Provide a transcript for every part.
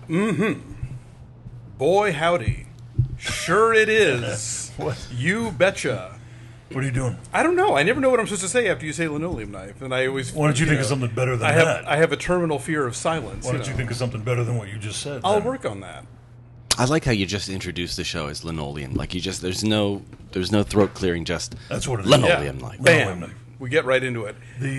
Boy, howdy. Sure it is. What? You betcha. What are you doing? I don't know. I never know what I'm supposed to say after you say linoleum knife, and I always. Why don't you think of something better than I that? have a terminal fear of silence. Why don't you think of something better than what you just said? I'll then? work on that. I like how you just introduced the show as linoleum. Like you just there's no throat clearing. Just That's what it is. linoleum Yeah. knife. Bam. Linoleum. We get right into it.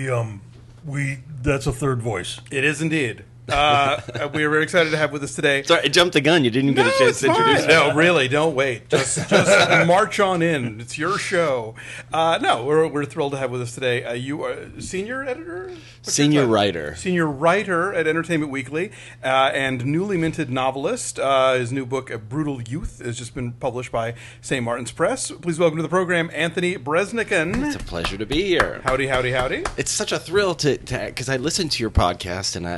That's a third voice. It is indeed. We are very excited to have with us today. Sorry, I jumped the gun. You didn't even get a chance to introduce me. No, really, don't wait. Just march on in. It's your show. No, we're thrilled to have with us today. You are senior editor? Senior writer. Senior writer at Entertainment Weekly and newly minted novelist. His new book, Brutal Youth, has just been published by St. Martin's Press. Please welcome to the program, Anthony Bresnikan. It's a pleasure to be here. Howdy, howdy, howdy. It's such a thrill to because I listened to your podcast and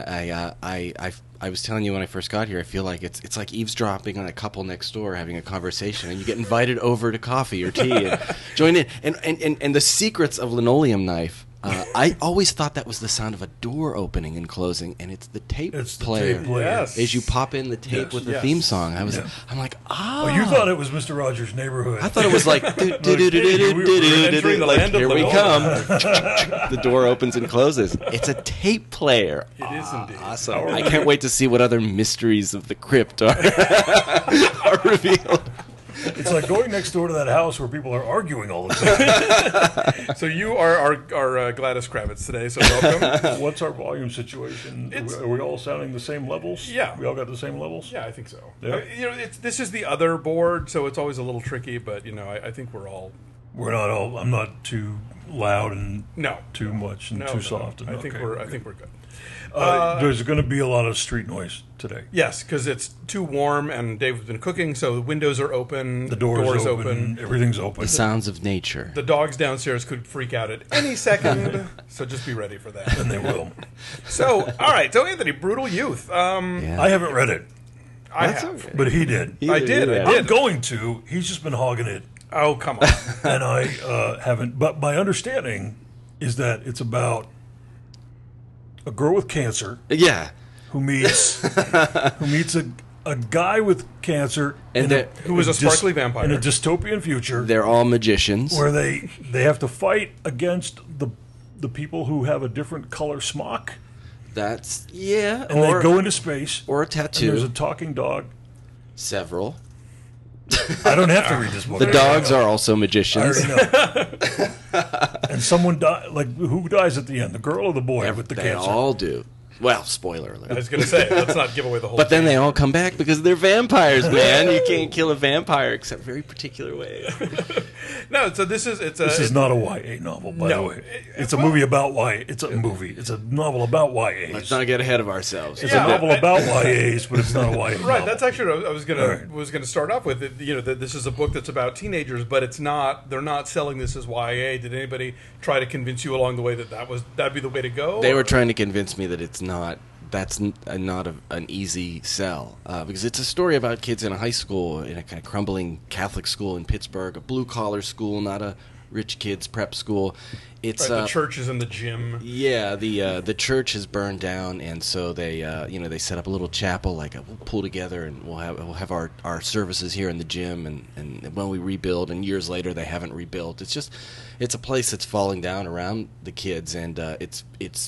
I was telling you when I first got here, I feel like it's like eavesdropping on a couple next door having a conversation, and you get invited over to coffee or tea and join in. And the secrets of linoleum knife. I always thought that was the sound of a door opening and closing, and it's the tape player. Tape player. Yes. As you pop in the tape with the theme song, I'm like, Oh, you thought it was Mr. Rogers' Neighborhood. I thought it was like, like here we come. The door opens and closes. It's a tape player. It is indeed. Awesome. I can't wait to see what other mysteries of the crypt are revealed. It's like going next door to that house where people are arguing all the time. So you are our Gladys Kravitz today, so welcome. What's our volume situation? Are we all sounding the same levels? Yeah. We all got the same levels? Yeah, I think so. Yeah. This is the other board, so it's always a little tricky, but I think we're all... We're not all... I'm not too loud and No. too much and too soft. And, I think we're good. there's going to be a lot of street noise today. Yes, because it's too warm, and Dave's been cooking, so the windows are open, The door's open. Everything's open. The sounds of nature. The dogs downstairs could freak out at any second, so just be ready for that. And they will. So, all right. So, Anthony, Brutal Youth. Yeah. I haven't read it, I That's have. okay. but he did. I did. I'm going to. He's just been hogging it. Oh, come on. And I haven't. But my understanding is that it's about a girl with cancer Yeah. who meets a guy with cancer And Who was a sparkly vampire. in a dystopian future They're all magicians. where they have to fight against the people who have a different color smock, That's, yeah. and they go into space. or a And there's tattoo. a talking dog. Several. I don't have to read this book. The dogs are also I magicians. already know. And someone like who dies at the end? The girl or the boy with the They cancer? all do. Well, spoiler I alert. was going to say, let's not give away the whole But then thing. they all come back because they're vampires, man. You can't kill a vampire except very particular ways. No, so this is... This is not a YA novel, by the No. way. It's a movie about YA. It's a movie. It's a novel about YAs. Let's not get ahead of ourselves. It's Yeah. a novel about YAs, but it's not a YA Right, novel. that's actually what I was All gonna right. was gonna start off with. That this is a book that's about teenagers, but it's not. They're not selling this as YA. Did anybody try to convince you along the way that'd be the way to go? They or- were trying to convince me that it's not. That's not an easy sell because it's a story about kids in a high school, in a kind of crumbling Catholic school in Pittsburgh, a blue collar school, not a rich kids prep school. It's Right, the church is in the gym. Yeah, the church is burned down, and so they they set up a little chapel, like we'll pull together and we'll have our services here in the gym, and when we rebuild, and years later they haven't rebuilt. It's a place that's falling down around the kids, and its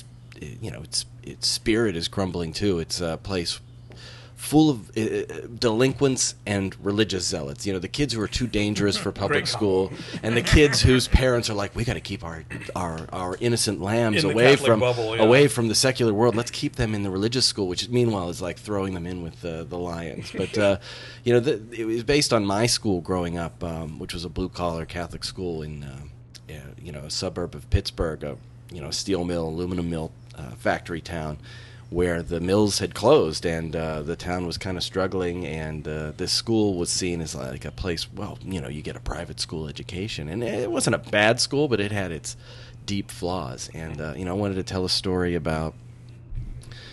spirit is crumbling too. It's a place full of delinquents and religious zealots. The kids who are too dangerous for public Great school, and the kids whose parents are like, we got to keep our innocent lambs In the away Catholic from bubble, yeah. away from the secular world. Let's keep them in the religious school, which meanwhile is like throwing them in with the lions. But it was based on my school growing up, which was a blue collar Catholic school in a suburb of Pittsburgh, a steel mill, aluminum mill factory town, where the mills had closed and the town was kind of struggling, and this school was seen as like a place, you get a private school education, and it wasn't a bad school, but it had its deep flaws, and I wanted to tell a story about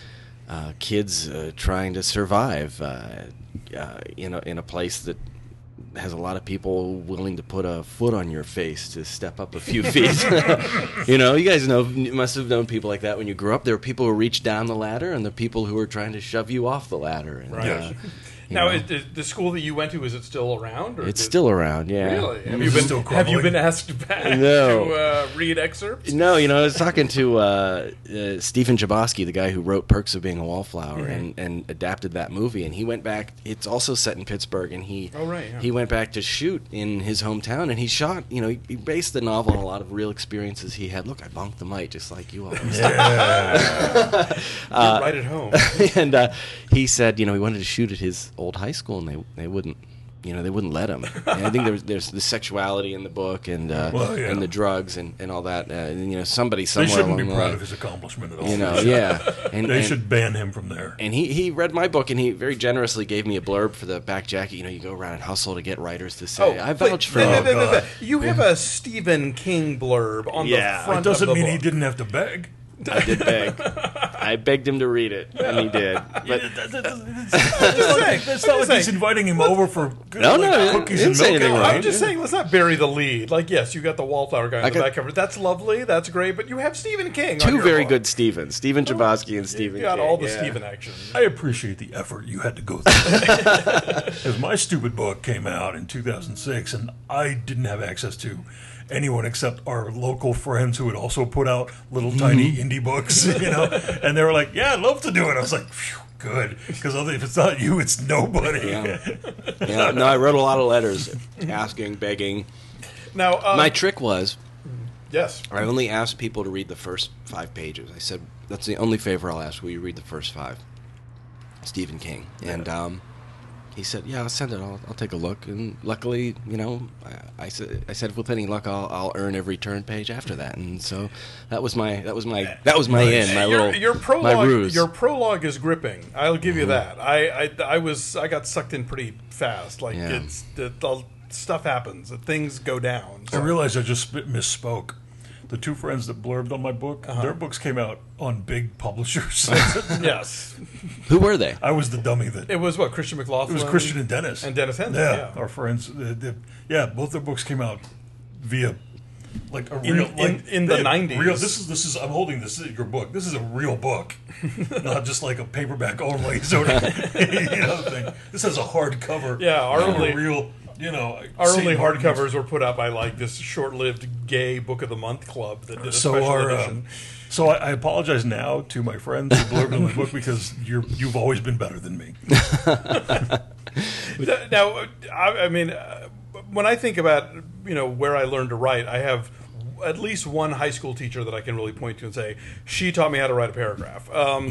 kids trying to survive in a place that has a lot of people willing to put a foot on your face to step up a few feet. You know, you guys you must have known people like that when you grew up. There were people who reached down the ladder, and the people who were trying to shove you off the ladder. And, Right. Yes. Now, is the school that you went to, is it still around? Or It's still around, yeah. Really? Still Have you crumbling? been asked back No. to read excerpts? No, you know, I was talking to Stephen Chbosky, the guy who wrote Perks of Being a Wallflower, and adapted that movie, and he went back. It's also set in Pittsburgh, and he he went back to shoot in his hometown, and he shot. You know, he based the novel on a lot of real experiences he had. Look, I bunked the mic just like you always. Yeah. You're right at home. And he said, you know, he wanted to shoot at his old high school, and they wouldn't. You know, they wouldn't let him. And I think there's the sexuality in the book, and and the drugs and all that. And, you know, somebody They somewhere shouldn't along be the proud line, of his accomplishment at all. you know, yeah. And They should ban him from there. And he read my book, and he very generously gave me a blurb for the back jacket. You know, you go around and hustle to get writers to say, I vouch for wait, you. God. You have a Stephen King blurb on the Yeah. front It doesn't of the mean he book. didn't have to beg. I did beg. I begged him to read it, and he did. But It's not like he's inviting him over for good, No, like, no, cookies didn't and say milk. anything No, wrong. I'm just saying, let's not bury the lead. Like, yes, you got the Wallflower guy on the back cover. That's lovely. That's great. But you have Stephen King. on two your very book. good Stevens, Stephen Chbosky and Stephen You got King. all the yeah. Stephen action. I appreciate the effort you had to go through. Because my stupid book came out in 2006, and I didn't have access to anyone except our local friends who had also put out little tiny indie books, you know. And they were like, "Yeah, I'd love to do it." I was like, "Phew, good," because if it's not you, it's nobody. Yeah, no, I wrote a lot of letters asking, begging. Now, My trick was yes. I only asked people to read the first 5 pages. I said, that's the only favor I'll ask. Will you read the first 5? Stephen King. And he said, yeah, I'll send it. I'll take a look. And luckily, you know, I said with any luck, I'll earn every turn page after that. And so that was my in, my little Your prologue, my ruse. your prologue is gripping. I'll give you that. I got sucked in pretty fast. Like Yeah. the stuff happens. Things go down. I realized I just misspoke. The 2 friends that blurbed on my book, their books came out on big publishers. Yes, Who were they? I was the dummy that. it was what Christian McLaughlin. It was Christian and Dennis. And Dennis Henson, Yeah, yeah. our friends. Both their books came out via like a In- real in the they had 90s. Real, this is. I'm holding this is your book. This is a real book, not just like a paperback only sort of thing. This has a hardcover. Yeah, our and a only- real. Our St. only Martin's. hardcovers were put out by like this short-lived gay book of the month club that did a So special our, edition. so I apologize now to my friends who blurbed on my book because you've always been better than me. Now, I mean, when I think about where I learned to write, I have at least one high school teacher that I can really point to and say she taught me how to write a paragraph.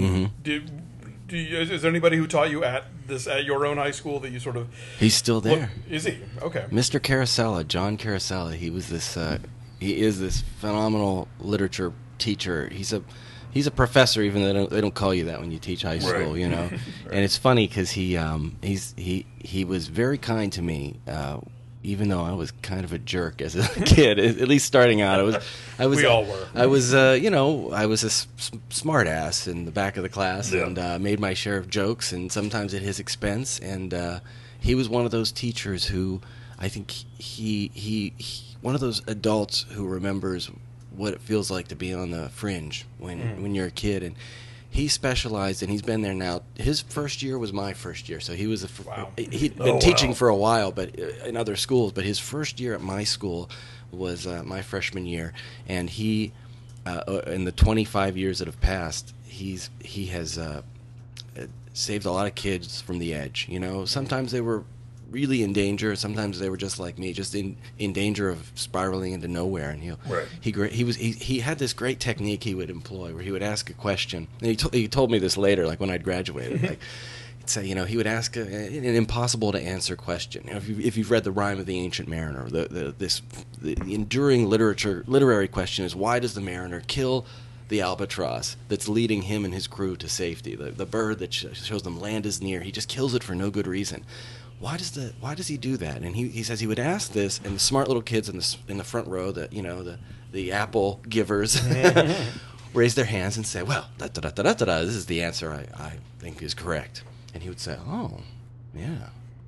Is there anybody who taught you at your own high school that you sort of? He's still there. Is he? Okay. Mr. Carosella, John Carosella. He was this. He is this phenomenal literature teacher. He's a professor, even though they don't call you that when you teach high school, Right. you know. And it's funny because he was very kind to me, even though I was kind of a jerk as a kid. At least starting out, I was. We all were. I was, I was a smart ass in the back of the class, Yeah. and made my share of jokes, and sometimes at his expense. And he was one of those teachers who, I think he one of those adults who remembers what it feels like to be on the fringe when you're a kid. And he specialized, and he's been there now. His first year was my first year, so he was Wow. he'd been Oh, teaching wow. for a while, but in other schools. But his first year at my school was my freshman year, and he, in the 25 years that have passed, he has saved a lot of kids from the edge. You know, sometimes they were really in danger. Sometimes they were just like me, just in danger of spiraling into nowhere. And Right. he had this great technique he would employ, where he would ask a question. And he told me this later, like when I'd graduated. Like, he'd say, he would ask an impossible to answer question. If you've read The Rime of the Ancient Mariner, the enduring literary question is, why does the mariner kill the albatross that's leading him and his crew to safety? The bird that shows them land is near. He just kills it for no good reason. Why does he do that? And he says he would ask this, and the smart little kids in the front row, the apple givers, raise their hands and say, well, this is the answer I think is correct. And he would say, oh, yeah,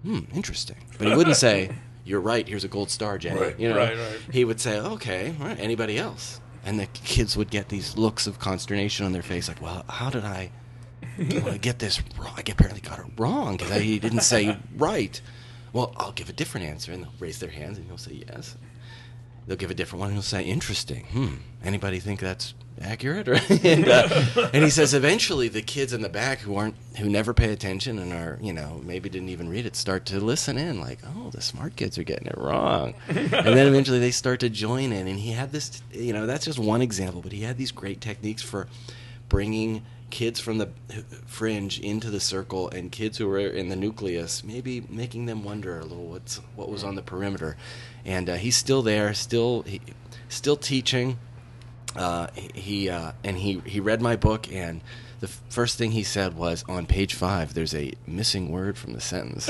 interesting. But he wouldn't say, "You're right, here's a gold star, Jenny." Right. You know, Right. he would say, "Okay, all right, anybody else?" And the kids would get these looks of consternation on their face, like, "Well, how did I get this wrong? I apparently got it wrong because he didn't say right." Well, I'll give a different answer, and they'll raise their hands, and he'll say yes. They'll give a different one, and he'll say, "Interesting. Anybody think that's accurate?" And he says eventually the kids in the back who never pay attention and are, maybe didn't even read it, start to listen in, like, "Oh, the smart kids are getting it wrong." And then eventually they start to join in, and he had this, that's just one example, but he had these great techniques for bringing kids from the fringe into the circle and kids who were in the nucleus, maybe making them wonder a little what was on the perimeter. And he's still there, still teaching. He read my book, and the first thing he said was, on page 5, there's a missing word from the sentence.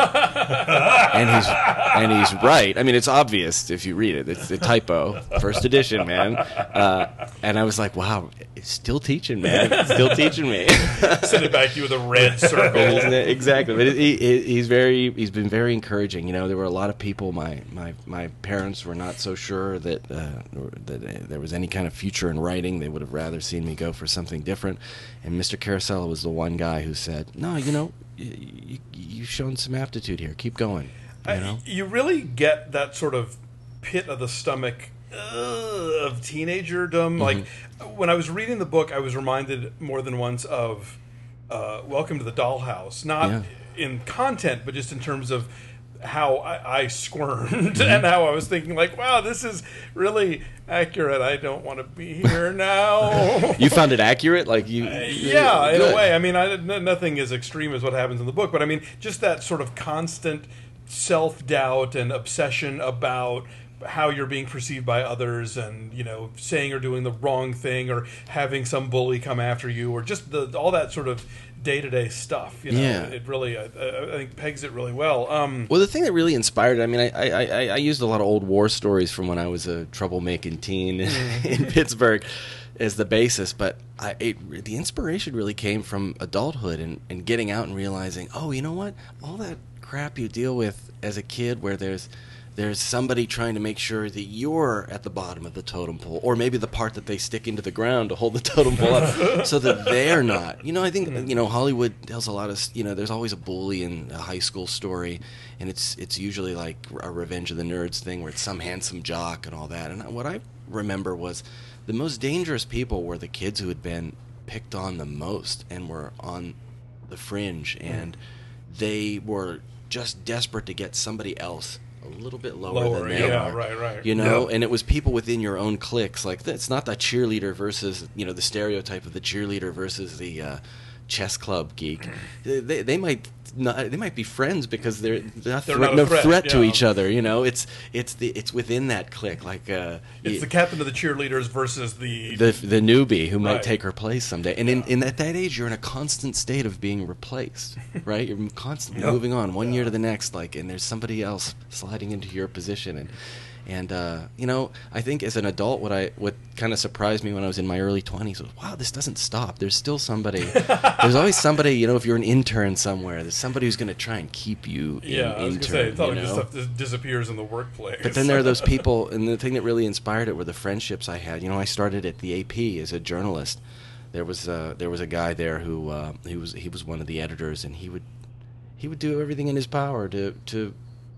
and he's right. I mean, it's obvious if you read it. It's a typo. First edition, man. And I was like, wow, it's still teaching, man. Still teaching me. Send it back to you with a red circle. Exactly. But he's been very encouraging. There were a lot of people. My parents were not so sure that there was any kind of future in writing. They would have rather seen me go for something different. And Mr. Carosella was the one guy who said, "No, you've shown some aptitude here. Keep going." You really get that sort of pit of the stomach of teenagerdom. Like, when I was reading the book, I was reminded more than once of Welcome to the Dollhouse. Not in content, but just in terms of how I squirmed and how I was thinking, like, wow, this is really accurate. I don't want to be here now. You found it accurate? Like you? Yeah, in a way. I mean, nothing as extreme as what happens in the book, but I mean, just that sort of constant self-doubt and obsession about how you're being perceived by others, and saying or doing the wrong thing, or having some bully come after you, or just all that sort of day-to-day stuff. It really, I think, pegs it really well. Well, the thing that really inspired it, I mean, I used a lot of old war stories from when I was a troublemaking teen in Pittsburgh as the basis, but the inspiration really came from adulthood and getting out and realizing, oh, you know what? All that crap you deal with as a kid, where there's somebody trying to make sure that you're at the bottom of the totem pole, or maybe the part that they stick into the ground to hold the totem pole up so that they're not. I think, Hollywood tells a lot of, there's always a bully in a high school story, and it's usually like a Revenge of the Nerds thing where it's some handsome jock and all that. And what I remember was the most dangerous people were the kids who had been picked on the most and were on the fringe, and they were just desperate to get somebody else a little bit lower than they are. Right. And it was people within your own cliques. Like, it's not the cheerleader versus, the stereotype of the cheerleader versus the chess club geek. They might be friends because they're not no threat to each other. It's within that clique. Like it's the captain of the cheerleaders versus the newbie who might take her place someday. And in at that age, you're in a constant state of being replaced, right? You're constantly moving on one year to the next, and there's somebody else sliding into your position. And I think as an adult, what kind of surprised me when I was in my early 20s was, wow, this doesn't stop. There's still somebody. There's always somebody. If you're an intern somewhere, there's somebody who's going to try and keep you in intern. I was going to say, it's not like this stuff just disappears in the workplace. But then there are those people, and the thing that really inspired it were the friendships I had. I started at the AP as a journalist. There was a guy there who he was one of the editors, and he would do everything in his power to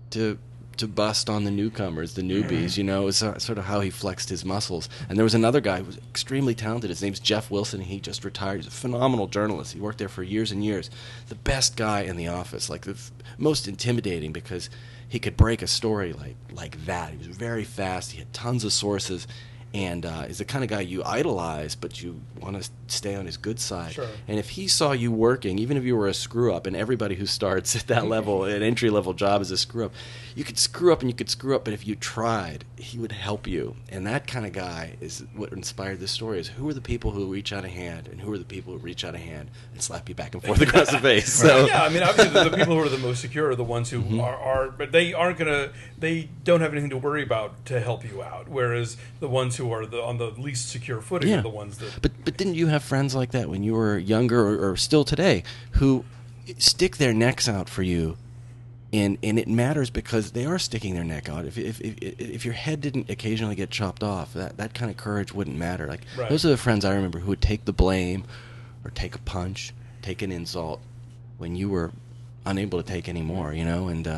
bust on the newcomers, the newbies, it was sort of how he flexed his muscles. And there was another guy who was extremely talented. His name's Jeff Wilson. He just retired. He's a phenomenal journalist. He worked there for years and years. The best guy in the office, like the most intimidating, because he could break a story like that. He was very fast. He had tons of sources. And is the kind of guy you idolize, but you want to stay on his good side. Sure. And if he saw you working, even if you were a screw-up, and everybody who starts at that level, an entry-level job is a screw-up, you could screw up and you could screw up, but if you tried, he would help you. And that kind of guy is what inspired this story, is who are the people who reach out a hand, and who are the people who reach out a hand and slap you back and forth across the face. So. Yeah, I mean, obviously the people who are the most secure are the ones who are, but they aren't they don't have anything to worry about to help you out, whereas the ones who are on the least secure footing are the ones that... But didn't you have friends like that when you were younger, or still today, who stick their necks out for you And it matters because they are sticking their neck out. If your head didn't occasionally get chopped off, that kind of courage wouldn't matter. Like Right. those are the friends I remember who would take the blame, or take a punch, take an insult, when you were unable to take any more. You know, and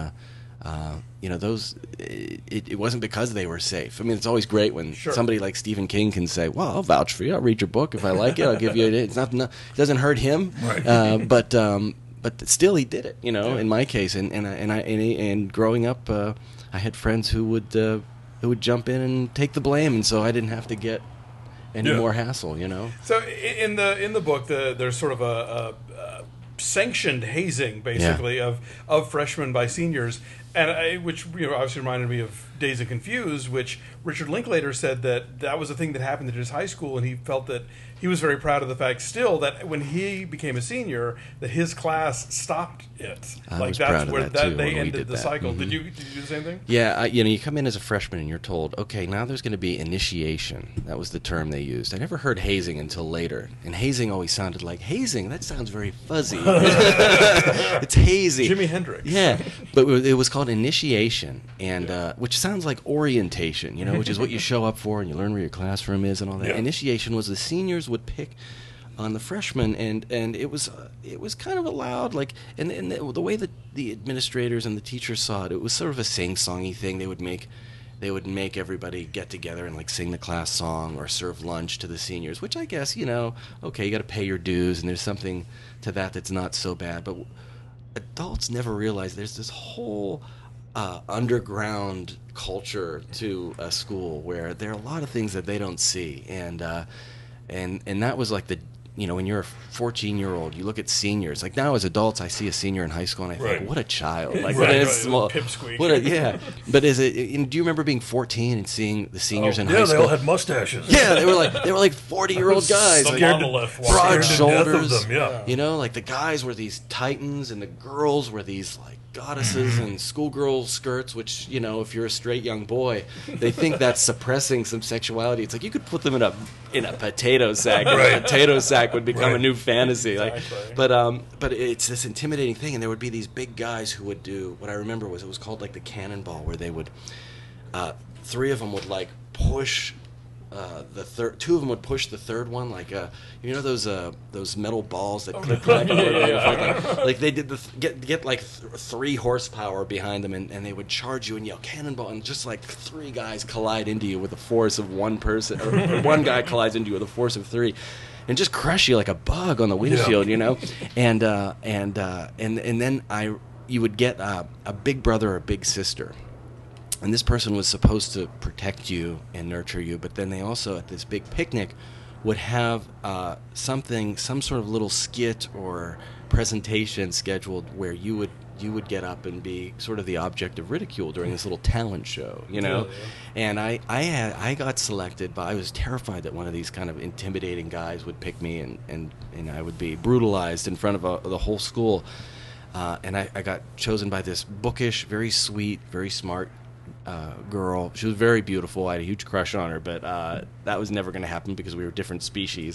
you know, those. It wasn't because they were safe. I mean, it's always great when Sure. somebody like Stephen King can say, "Well, I'll vouch for you. I'll read your book if I like it. I'll give you it." It's not. It doesn't hurt him. Right. But still, he did it. You know, Yeah. in my case, and growing up, I had friends who would jump in and take the blame, and so I didn't have to get any Yeah. more hassle. You know. So in the book, there's sort of a sanctioned hazing, basically, of freshmen by seniors, and which obviously reminded me of Dazed and Confused, which Richard Linklater said that was a thing that happened at his high school, and he felt that he was very proud of the fact still that when he became a senior, that his class stopped it. I was proud of that, too, they when we ended did the that. cycle. Mhm. Did you do the same thing? Yeah, you come in as a freshman and you're told, okay, now there's going to be initiation. That was the term they used. I never heard hazing until later, and hazing always sounded like hazing. That sounds very fuzzy. It's hazy. Jimi Hendrix. Yeah, but it was called initiation, and which sounds like orientation, which is what you show up for and you learn where your classroom is and all that. Yeah. Initiation was the seniors would pick on the freshmen, and it was kind of allowed, like, and the way that the administrators and the teachers saw it was sort of a sing-songy thing. They would make everybody get together and like sing the class song or serve lunch to the seniors, which I guess, okay, you got to pay your dues, and there's something to that that's not so bad. But adults never realize there's this whole underground culture to a school where there are a lot of things that they don't see, and that was like when you're a 14-year-old, you look at seniors. Like now, as adults, I see a senior in high school, and I think, Right. "What a child!" Like, Right, what a right. small, Pipsqueak. yeah. But do you remember being 14 and seeing the seniors in high Yeah, school? they all had mustaches. Yeah, they were like 40-year-old guys, The like, monolith walking broad around. Scared to death shoulders. of them, yeah. Like the guys were these titans, and the girls were these like goddesses and schoolgirl skirts. Which if you're a straight young boy, they think that's suppressing some sexuality. It's like you could put them in a potato sack. And Right. a potato sack would become a Right. new fantasy. Like, Exactly. but it's this intimidating thing, and there would be these big guys who would do what I remember was it was called like the cannonball, where they would three of them would like push. Two of them would push the third one, like those metal balls that click back and forth. Like they did get like 3 horsepower behind them, and they would charge you and yell cannonball, and just like 3 guys collide into you with the force of one person, or one guy collides into you with a force of 3, and just crush you like a bug on the windshield, and then you would get a big brother or a big sister. And this person was supposed to protect you and nurture you, but then they also, at this big picnic, would have some sort of little skit or presentation scheduled where you would get up and be sort of the object of ridicule during this little talent show, Really? And I got selected, but I was terrified that one of these kind of intimidating guys would pick me, and I would be brutalized in front of the whole school. And I got chosen by this bookish, very sweet, very smart girl. She was very beautiful. I had a huge crush on her, but that was never going to happen because we were different species.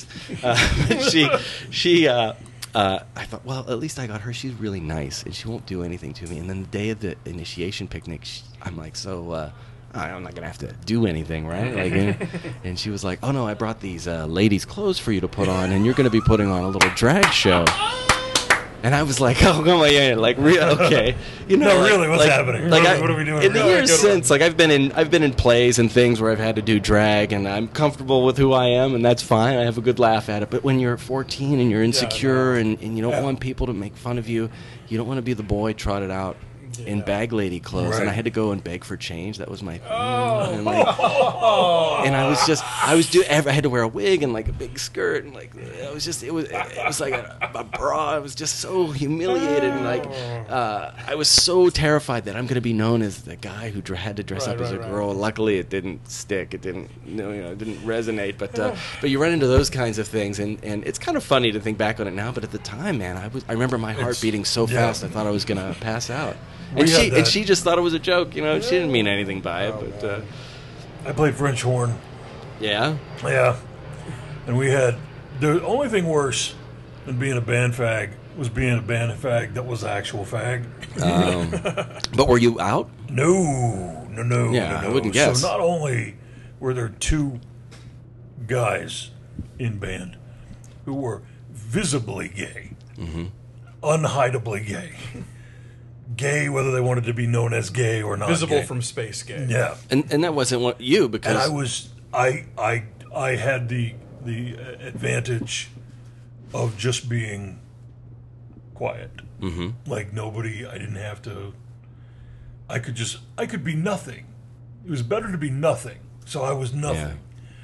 I thought, well, at least I got her. She's really nice, and she won't do anything to me. And then the day of the initiation picnic, I'm like, so I'm not going to have to do anything, right? Like, and she was like, oh, no, I brought these ladies' clothes for you to put on, and you're going to be putting on a little drag show. And I was like, oh, come on, yeah, like, okay, No, really, what's happening? What are we doing? In the Really? years since, like, I've been in plays and things where I've had to do drag, and I'm comfortable with who I am, and that's fine. I have a good laugh at it. But when you're 14 and you're insecure, and you don't want people to make fun of you, you don't want to be the boy trotted out in bag lady clothes, Right. and I had to go and beg for change. That was my thing. Oh. And, like, and I had to wear a wig and like a big skirt, and like it was like a bra. I was just so humiliated, and like I was so terrified that I'm going to be known as the guy who had to dress up as a girl. Luckily, it didn't stick. It didn't, it didn't resonate. But you run into those kinds of things, and it's kind of funny to think back on it now. But at the time, man, I remember my heart beating so fast I thought I was going to pass out. And she just thought it was a joke, She didn't mean anything by it, but I played French horn. yeah. Yeah. And we had the only thing worse than being a band fag was being a band fag that was actual fag. But were you out? No. Yeah, I wouldn't guess. So not only were there two guys in band who were visibly gay, unhidably gay, whether they wanted to be known as gay or not. Visible gay. from space gay. Yeah, And that wasn't what you, because and I had the advantage of just being quiet. Like nobody. I didn't have to. I could be nothing. It was better to be nothing. So I was nothing.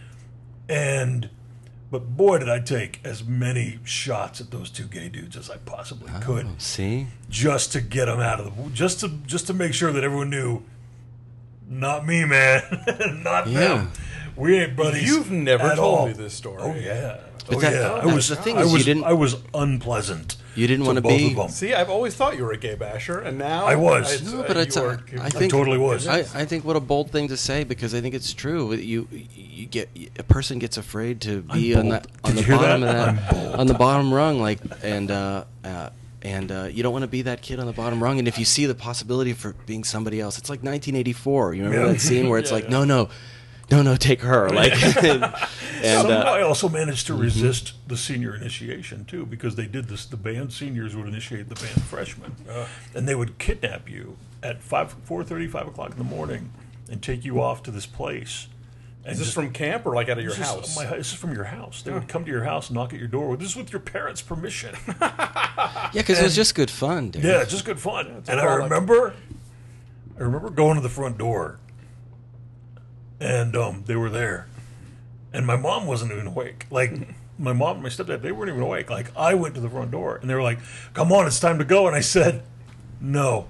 But boy, did I take as many shots at those two gay dudes as I possibly could, see, just to get them out of the, just to make sure that everyone knew, not me, man, not them. We ain't buddies. You've never at told all. me this story. Oh yeah. But the thing I is, was, you didn't. I was unpleasant. You didn't to want to both be. of them. See, I've always thought you were a gay basher, and now I was. No, but it's. I think totally was. I think what a bold thing to say, because I think it's true. You get, a person gets afraid to be on bold. the Did you hear bottom that? of I'm that, bold. on the bottom rung, like, and you don't want to be that kid on the bottom rung. And if you see the possibility for being somebody else, it's like 1984. You remember that scene where it's like, no, take her. Like, Somehow I also managed to resist the senior initiation too, because they did this. The band seniors would initiate the band freshmen, and they would kidnap you at 4:30, 5 o'clock in the morning, and take you off to this place. Is this from camp or like out of your house? This is from your house. They would come to your house, knock at your door. This is with your parents' permission. yeah, because it was just good fun, dude. Yeah, just good fun. And I all like- remember going to the front door, and they were there, and my mom wasn't even awake. Like my mom and my stepdad, they weren't even awake. Like I went to the front door, and they were like, "Come on, it's time to go." And I said, "No."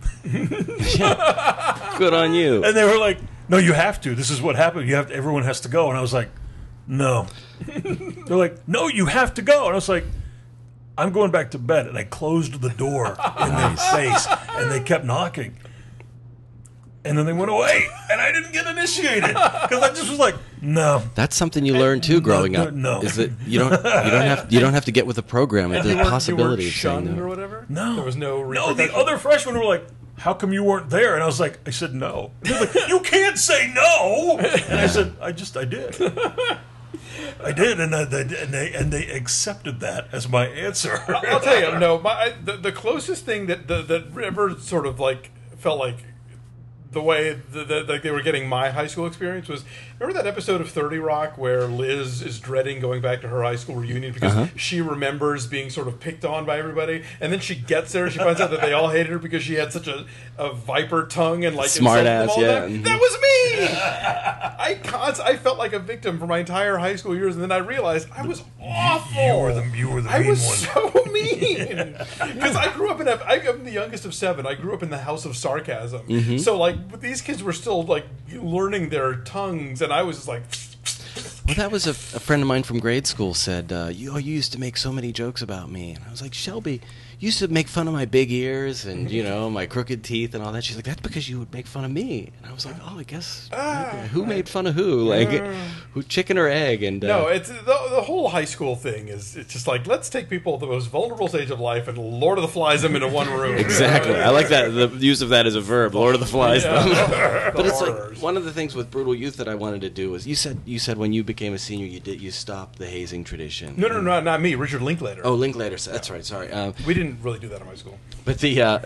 Good on you. And they were like, "No, you have to. This is what happened. You have to, everyone has to go." And I was like, "No." They're like, "No, you have to go." And I was like, "I'm going back to bed." And I closed the door in their face, and they kept knocking. And then they went away, and I didn't get initiated because I just was like, "No." That's something you learn too growing no, up. no. Is that you don't have to get with the program. And The you weren't possibility of saying shunned no. or whatever? No, There was no no. The repercussion? other freshmen were like, "How come you weren't there?" And I was like, "I said no." They're like, "You can't say no." And I said, "I did." I did, and they accepted that as my answer. I'll tell you, no. The closest thing that ever sort of like felt like the way that they were getting my high school experience was, remember that episode of 30 Rock where Liz is dreading going back to her high school reunion because she remembers being sort of picked on by everybody, and then she gets there and she finds out that they all hated her because she had such a viper tongue and like Smart insulted them ass, all yeah. the time? That was me. I felt like a victim for my entire high school years, and then I realized I was awful. You were the I mean was one. so mean because I grew up I'm the youngest of 7. I grew up in the house of sarcasm. So like these kids were still like learning their tongues, and I was just like. Well, that was a friend of mine from grade school said, you used to make so many jokes about me. And I was like, Shelby, you used to make fun of my big ears and, my crooked teeth and all that. She's like, that's because you would make fun of me. And I was like, oh, I guess, who made fun of who? Like, who, chicken or egg? And No, it's the whole high school thing is, it's just like, let's take people at the most vulnerable stage of life and Lord of the Flies them into one room. Exactly. I like that, the use of that as a verb, Lord of the Flies. Yeah. But it's like, horrors. one of the things with Brutal Youth that I wanted to do was, you said when you became a senior, you stopped the hazing tradition. No, not me. Richard Linklater. Oh, Linklater. That's right. Sorry. We didn't really do that in my school. But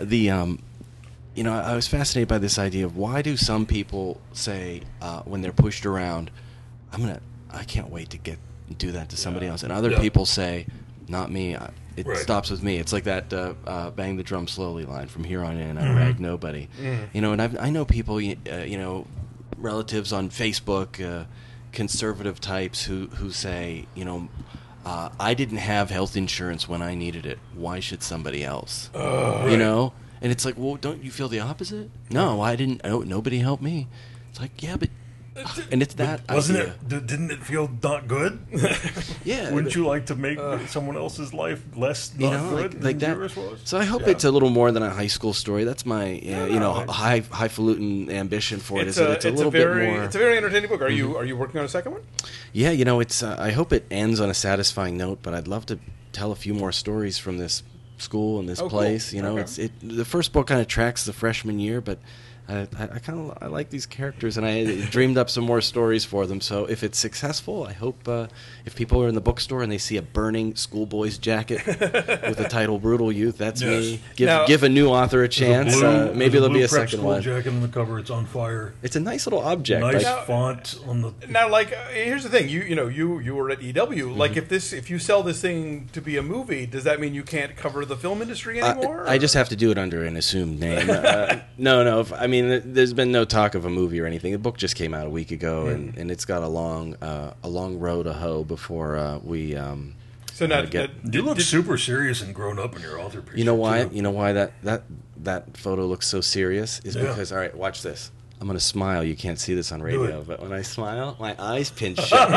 I was fascinated by this idea of why do some people say when they're pushed around, I can't wait to do that to somebody else, and other people say, not me. It Right. stops with me. It's like that "bang the drum slowly" line. From here on in, I rag nobody. And I know people, relatives on Facebook, conservative types who say, I didn't have health insurance when I needed it. Why should somebody else? And it's like, well, don't you feel the opposite? No, I didn't. Nobody helped me. It's like, yeah, but, and it's that Wasn't idea. it? Didn't it feel not good? Yeah. Wouldn't you like to make someone else's life less not good like than that. yours was? So I hope it's a little more than a high school story. That's my, highfalutin ambition for it. It's a little bit more. It's a very entertaining book. Are you working on a second one? Yeah, it's. I hope it ends on a satisfying note, but I'd love to tell a few more stories from this school and this Oh, cool. place. You know, Okay. the first book kind of tracks the freshman year, but I like these characters, and I dreamed up some more stories for them. So if it's successful, I hope if people are in the bookstore and they see a burning schoolboy's jacket with the title "Brutal Youth," that's me. Give a new author a chance. Maybe there'll be a second one. Jacket on the cover. It's on fire. It's a nice little object. Nice font on the. Now, like, here's the thing. You were at EW. Like, if you sell this thing to be a movie, does that mean you can't cover the film industry anymore? I just have to do it under an assumed name. No. I mean, there's been no talk of a movie or anything. The book just came out a week ago, and it's got a long road to hoe before we. So now, You look super serious and grown up in your author picture. You know why? too. You know why that photo looks so serious is because, all right, watch this. I'm going to smile. You can't see this on radio, but when I smile, my eyes pinch shut.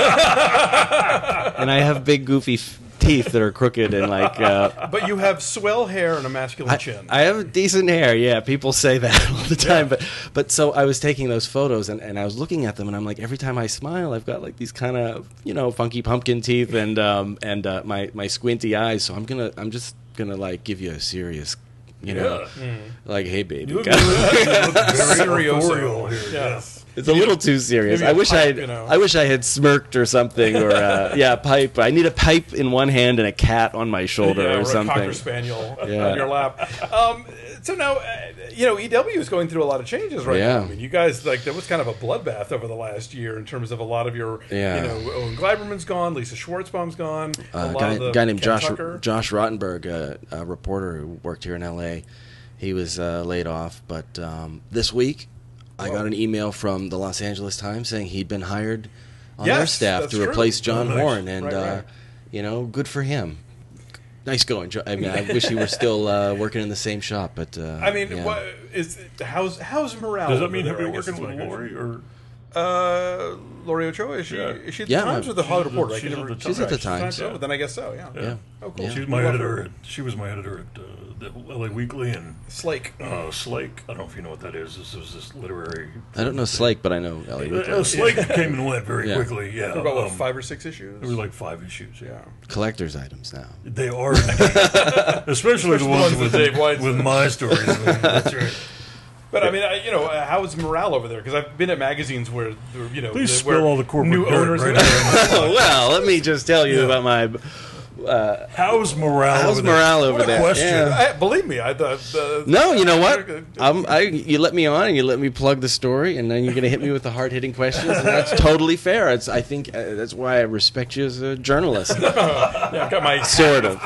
And I have big, goofy teeth that are crooked and like... but you have swell hair and a masculine chin. I have decent hair, yeah. People say that all the time. But so I was taking those photos, and I was looking at them, and I'm like, every time I smile, I've got like these kind of, funky pumpkin teeth and my squinty eyes. So I'm just gonna like give you a serious... like, hey, baby. You look very Serioso. authorial here. Yes. It's a little too serious. Maybe a pipe, I wish I had smirked or something, or pipe. I need a pipe in one hand and a cat on my shoulder or a something. Cocker Spaniel on your lap. So now, EW is going through a lot of changes right now. I mean, you guys, like, that was kind of a bloodbath over the last year in terms of a lot of your, Owen Gleiberman's gone, Lisa Schwartzbaum's gone, a guy named Ken Tucker. Josh Rottenberg, a reporter who worked here in L.A., he was laid off. But this week, I got an email from the Los Angeles Times saying he'd been hired on their staff to replace John Horn, and right. Good for him. Nice going. I mean, I wish he were still working in the same shop, but I mean, how's morale? Does that mean he'll be working with Lori or? Laurie Ochoa, is she at the Yeah, Times or the Hollywood Reporter? She's at the Times. Oh, then I guess so. Yeah. Oh, cool. She's my editor. She was my editor at the LA Weekly and Slake. Slake. I don't know if you know what that is. This was this literary. I don't know Slake, but I know LA Weekly. Slake came and went very quickly. Yeah. There were about 5 or 6 issues. There were like 5 issues. Yeah. Collector's items now. They are, especially the ones with my stories. I mean, that's right. But I mean, how's morale over there? Because I've been at magazines where, please spill all the corporate new owners. Right well, let me just tell you about my. How's morale over there? Question. Yeah. Believe me, no. You know what? You let me on and you let me plug the story, and then you're going to hit me with the hard-hitting questions, and that's totally fair. I think that's why I respect you as a journalist. I've got my sort of.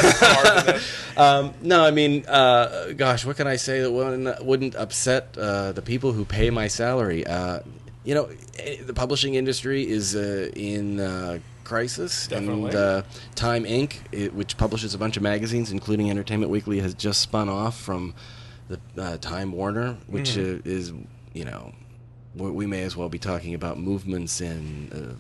No, I mean, gosh, what can I say that wouldn't upset the people who pay my salary? The publishing industry is in crisis. Definitely. And Time Inc., which publishes a bunch of magazines, including Entertainment Weekly, has just spun off from the Time Warner, which is, we may as well be talking about movements in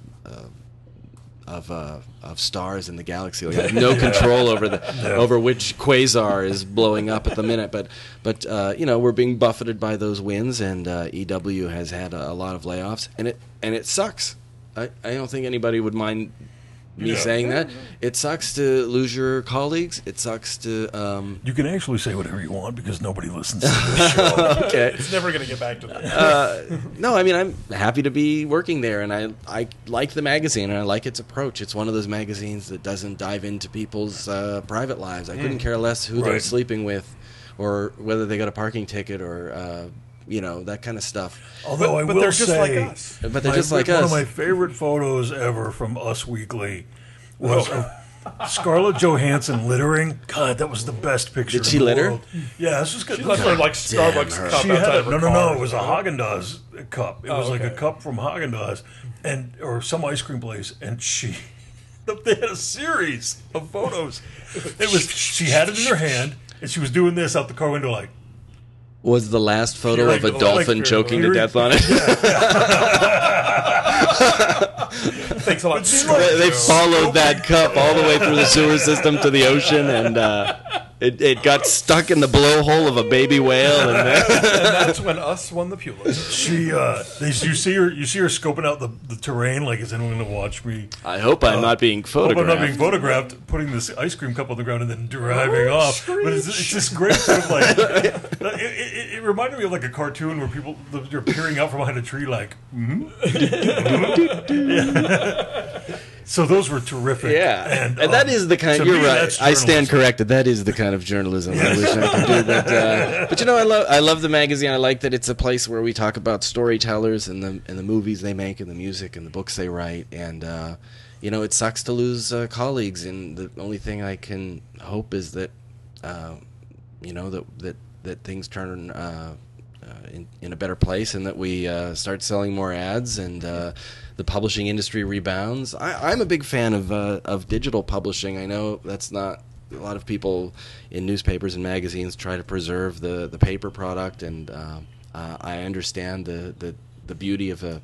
of stars in the galaxy. Like, I have no control over which quasar is blowing up at the minute. But we're being buffeted by those winds, and EW has had a lot of layoffs, and it sucks. I don't think anybody would mind me saying that. It sucks to lose your colleagues. It sucks to... You can actually say whatever you want because nobody listens to this show. Okay. It's never going to get back to that. No, I mean, I'm happy to be working there, and I like the magazine, and I like its approach. It's one of those magazines that doesn't dive into people's private lives. I couldn't care less who they're sleeping with or whether they got a parking ticket or... that kind of stuff. Although I will they're just say, like us. But they're just like us. One of my favorite photos ever from Us Weekly was of Scarlett Johansson littering. God, that was the best picture. Did she in the litter? world. Yeah, this was good. She left her like Starbucks cup She outside had of her no. car. It was a Haagen-Dazs cup. It was like a cup from Haagen-Dazs or some ice cream place, and they had a series of photos. She had it in her hand, and she was doing this out the car window like. Was the last photo of a dolphin choking to death on it? Thanks a lot. They followed that cup all the way through the sewer system to the ocean, and It got stuck in the blowhole of a baby whale, and that's when us won the Pulitzer. You see her scoping out the terrain. Like, is anyone going to watch me? I hope I'm not being photographed. I'm not being photographed. Putting this ice cream cup on the ground and then driving off. But it's just great. Sort of like it reminded me of like a cartoon where people they're peering out from behind a tree, like. So those were terrific. Yeah, and that is the kind. You're right. I stand corrected. That is the kind of journalism I wish I could do. But you know, I love the magazine. I like that it's a place where we talk about storytellers and the movies they make and the music and the books they write. And you know, it sucks to lose colleagues. And the only thing I can hope is that you know that things turn in a better place, and that we start selling more ads, and the publishing industry rebounds. I'm a big fan of digital publishing. I know that's not a lot of people in newspapers and magazines try to preserve the paper product, and I understand the beauty of the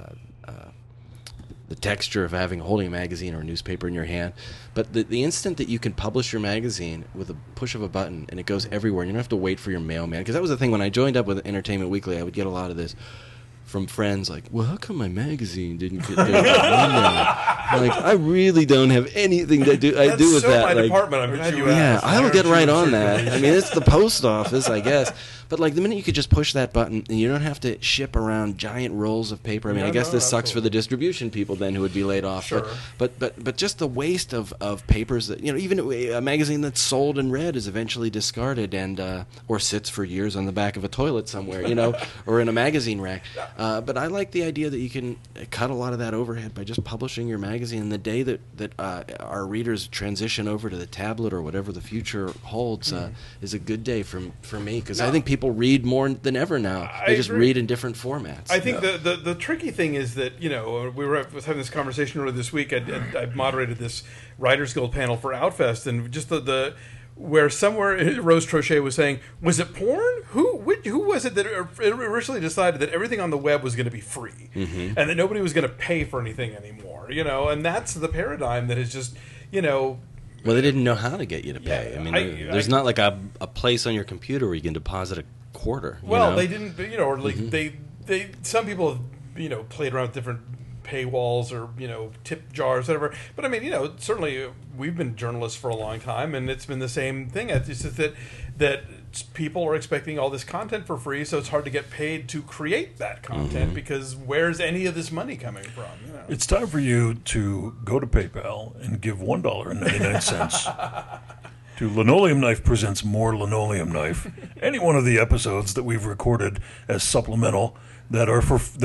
texture of holding a magazine or a newspaper in your hand. But the instant that you can publish your magazine with a push of a button and it goes everywhere, and you don't have to wait for your mailman. Because that was the thing when I joined up with Entertainment Weekly, I would get a lot of this from friends like, well, how come my magazine didn't get there? Like, I really don't have anything to do with that. My like, department. I'm glad you asked. asked. I will get right on that. I mean, it's the post office, I guess. But like the minute you could just push that button, and you don't have to ship around giant rolls of paper. I mean, I guess this sucks for the distribution people then who would be laid off. Sure. But just the waste of papers that, you know, even a magazine that's sold and read is eventually discarded and or sits for years on the back of a toilet somewhere, you know, or in a magazine rack. But I like the idea that you can cut a lot of that overhead by just publishing your magazine. And the day that our readers transition over to the tablet or whatever the future holds is a good day for me, because I think people read more than ever now. They just read in different formats. I think the tricky thing is that, you know, we were having this conversation earlier this week. I moderated this Writers Guild panel for Outfest, and just the where somewhere Rose Trochet was saying, was it porn? Who was it that originally decided that everything on the web was going to be free, and that nobody was going to pay for anything anymore? You know, and that's the paradigm that is just, you know. Well, they didn't know how to get you to pay. Yeah, I mean, there's not like a place on your computer where you can deposit a quarter. Well, they didn't, you know, or like they some people have, you know, played around with different paywalls or, you know, tip jars, whatever. But I mean, you know, certainly we've been journalists for a long time, and it's been the same thing. It's just that people are expecting all this content for free, so it's hard to get paid to create that content because where's any of this money coming from? You know? It's time for you to go to PayPal and give $1.99 to Linoleum Knife Presents More Linoleum Knife. Any one of the episodes that we've recorded as supplemental that are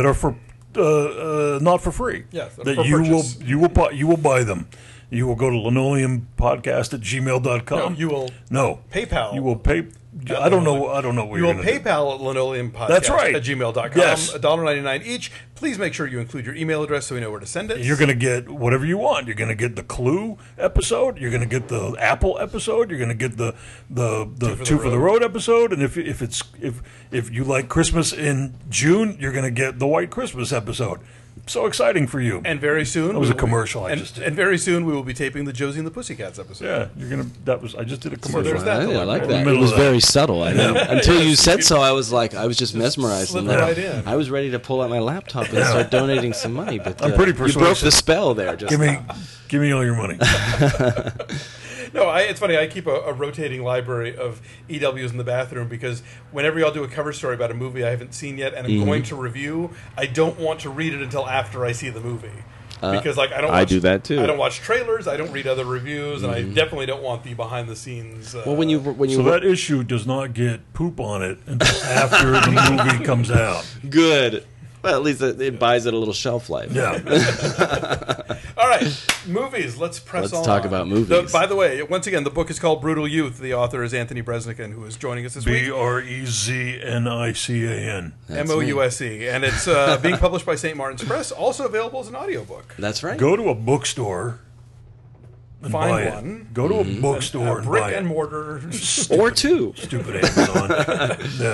not for free. Yes, that for purchase. you will buy them. You will go to linoleumpodcast@gmail.com. No, you will. No. PayPal. You will pay. I don't know. What You will you're PayPal at linoleumpodcast That's right. at gmail.com. Yes. $1.99 each. Please make sure you include your email address so we know where to send it. You're going to get whatever you want. You're going to get the Clue episode. You're going to get the Apple episode. You're going to get the Two for the Road episode. And if you like Christmas in June, you're going to get the White Christmas episode. So exciting for you. And very soon that was a commercial I just did. And very soon we will be taping the Josie and the Pussycats episode. Yeah, I just did a commercial. there's that. I like that. It was very subtle. Until you said so, I was just mesmerized. Slipped right in. I was ready to pull out my laptop and start donating some money, but I'm pretty persuasive. You broke the spell there. Just give me all your money. No, it's funny. I keep a rotating library of EWs in the bathroom because whenever y'all do a cover story about a movie I haven't seen yet and I'm going to review, I don't want to read it until after I see the movie. Because like I do that too. I don't watch trailers. I don't read other reviews, and I definitely don't want the behind the scenes. Well, when you so that issue does not get poop on it until after the movie comes out. Good. Well, at least it buys it a little shelf life. Yeah. All right, movies. Let's press on. Let's talk about movies. By the way, once again, the book is called Brutal Youth. The author is Anthony Breznican, who is joining us this week. Breznican. Mouse. And it's being published by St. Martin's Press, also available as an audiobook. That's right. Go to a bookstore and Find buy one. It. Go to a bookstore and brick buy and it. mortar. Or two. Stupid Amazon. Yeah.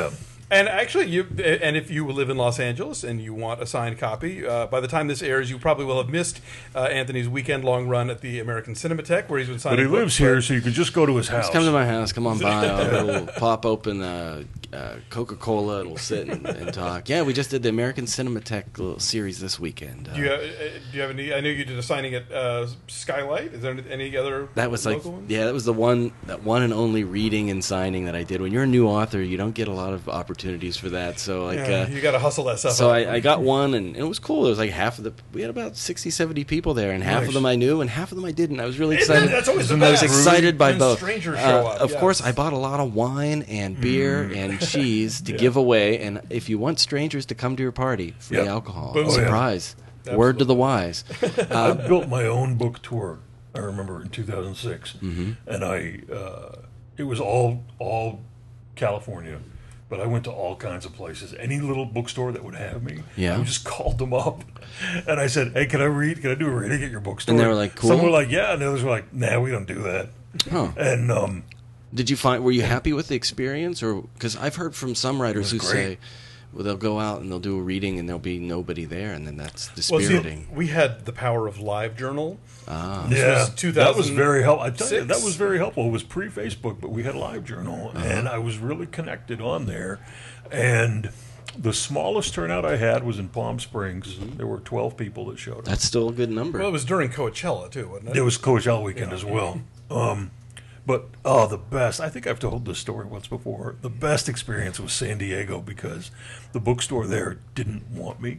And actually, if you live in Los Angeles and you want a signed copy, by the time this airs, you probably will have missed Anthony's weekend-long run at the American Cinematheque, where he's been signing. But he lives here, so you can just go to his house. Just come to my house. Come on by. I'll pop open Coca-Cola. It'll sit and talk. Yeah, we just did the American Cinematheque little series this weekend. Do you have any? I know you did a signing at Skylight. Is there any other? That was local ones? that was the one and only reading and signing that I did. When you're a new author, you don't get a lot of opportunities for that. So you got to hustle that stuff. So up. I got one, and it was cool. It was like we had about 60, 70 people there, and half of them I knew, and half of them I didn't. I was really excited. That's always the I was best. excited by When both. strangers show up, Of yes. course, I bought a lot of wine and beer and cheese to give away. And if you want strangers to come to your party, free alcohol. Boom. Surprise. Yeah. Word to the wise. I built my own book tour. I remember in 2006, and it was all California, but I went to all kinds of places. Any little bookstore that would have me, I just called them up, and I said, "Hey, can I read? Can I do a reading at your bookstore?" And they were like, "Cool." Some were like, "Yeah," and the others were like, "Nah, we don't do that." Huh. And were you happy with the experience? Or because I've heard from some writers who great. say, well, they'll go out and they'll do a reading and there'll be nobody there, and then that's Well, dispiriting. see, we had the power of LiveJournal. yeah, was that was very helpful. I tell you, 2006. that was very helpful. It was pre-Facebook, but we had LiveJournal, and I was really connected on there. And the smallest turnout I had was in Palm Springs. There were 12 people that showed up. That's still a good number. Well, it was during Coachella too, wasn't it? It was Coachella weekend as well. But the best, I think I've told this story once before, the best experience was San Diego because the bookstore there didn't want me.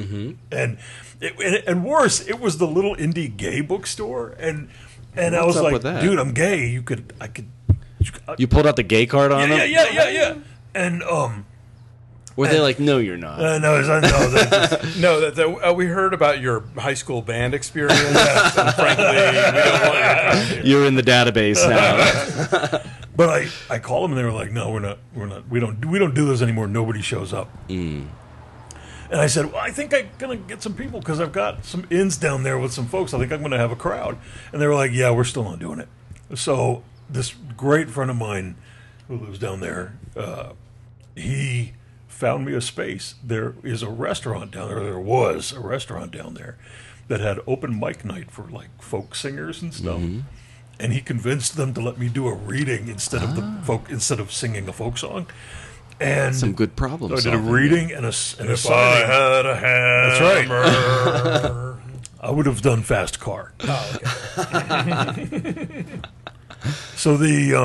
And worse, it was the little indie gay bookstore. And I was up like, with that? dude, I'm gay. You pulled out the gay card on them? Yeah. And Were they like, no, you're not? no, that's No, we heard about your high school band experience, and frankly, we don't want your content. You're in the database now. But I called them and they were like, no, we're not, we don't do this anymore. Nobody shows up. And I said, well, I think I'm gonna get some people because I've got some inns down there with some folks. I think I'm gonna have a crowd. And they were like, yeah, we're still not doing it. So this great friend of mine who lives down there, he found me a space. There is a restaurant down there. There was a restaurant down there that had open mic night for like folk singers and stuff. And he convinced them to let me do a reading instead of singing a folk song. And Some good problem so I did a solving. reading and a If signing. I had a hammer. That's right. I would have done Fast Car. Oh, okay. So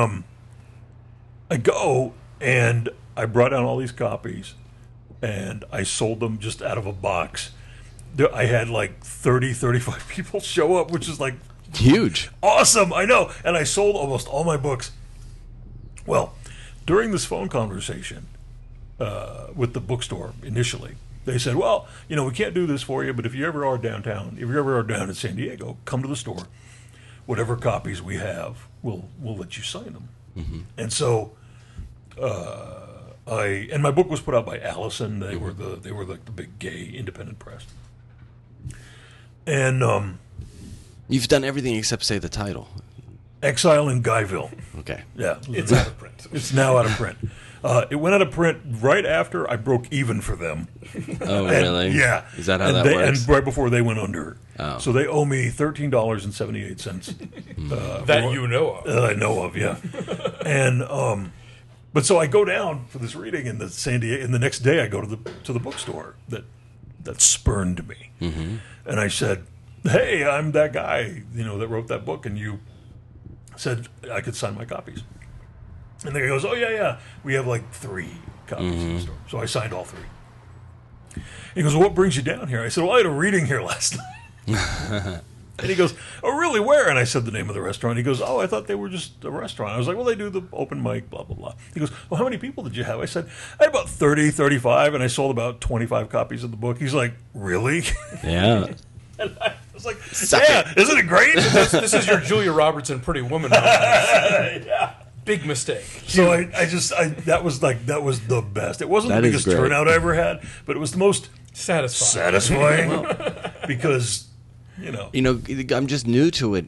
I go and I brought down all these copies and I sold them just out of a box. I had like 30, 35 people show up, which is like Huge. awesome. I know. And I sold almost all my books. Well, during this phone conversation with the bookstore initially, they said, well, we can't do this for you, but if you ever are downtown, if you ever are down in San Diego, come to the store. Whatever copies we have, we'll let you sign them. And so and my book was put out by Allison. They were like the big gay independent press. And You've done everything except say the title. Exile in Guyville. Okay. Yeah. It's out of print. It's now out of print. It went out of print right after I broke even for them. Oh, And, really? yeah. Is that how and that they, works? And right before they went under. Oh. So they owe me $13.78. That you know of. That I know of, yeah. And but so I go down for this reading in the San Diego, and the next day I go to the bookstore that spurned me, and I said, "Hey, I'm that guy, that wrote that book, and you said I could sign my copies." And the guy goes, "Oh yeah, we have like 3 copies in the store." So I signed all 3. He goes, well, "What brings you down here?" I said, "Well, I had a reading here last night." And he goes, "Oh, really? Where?" And I said the name of the restaurant. He goes, "Oh, I thought they were just a restaurant." I was like, "Well, they do the open mic, blah, blah, blah." He goes, "Well, how many people did you have?" I said, "I had about 30, 35, and I sold about 25 copies of the book." He's like, "Really?" Yeah. And I was like, Suck "Yeah, isn't it great?" This is your Julia Roberts and Pretty Woman moment. Yeah. Big mistake. So that was the best. It wasn't That the is biggest great. turnout I ever had, but it was the most Satisfying. satisfying because, I'm just new to it.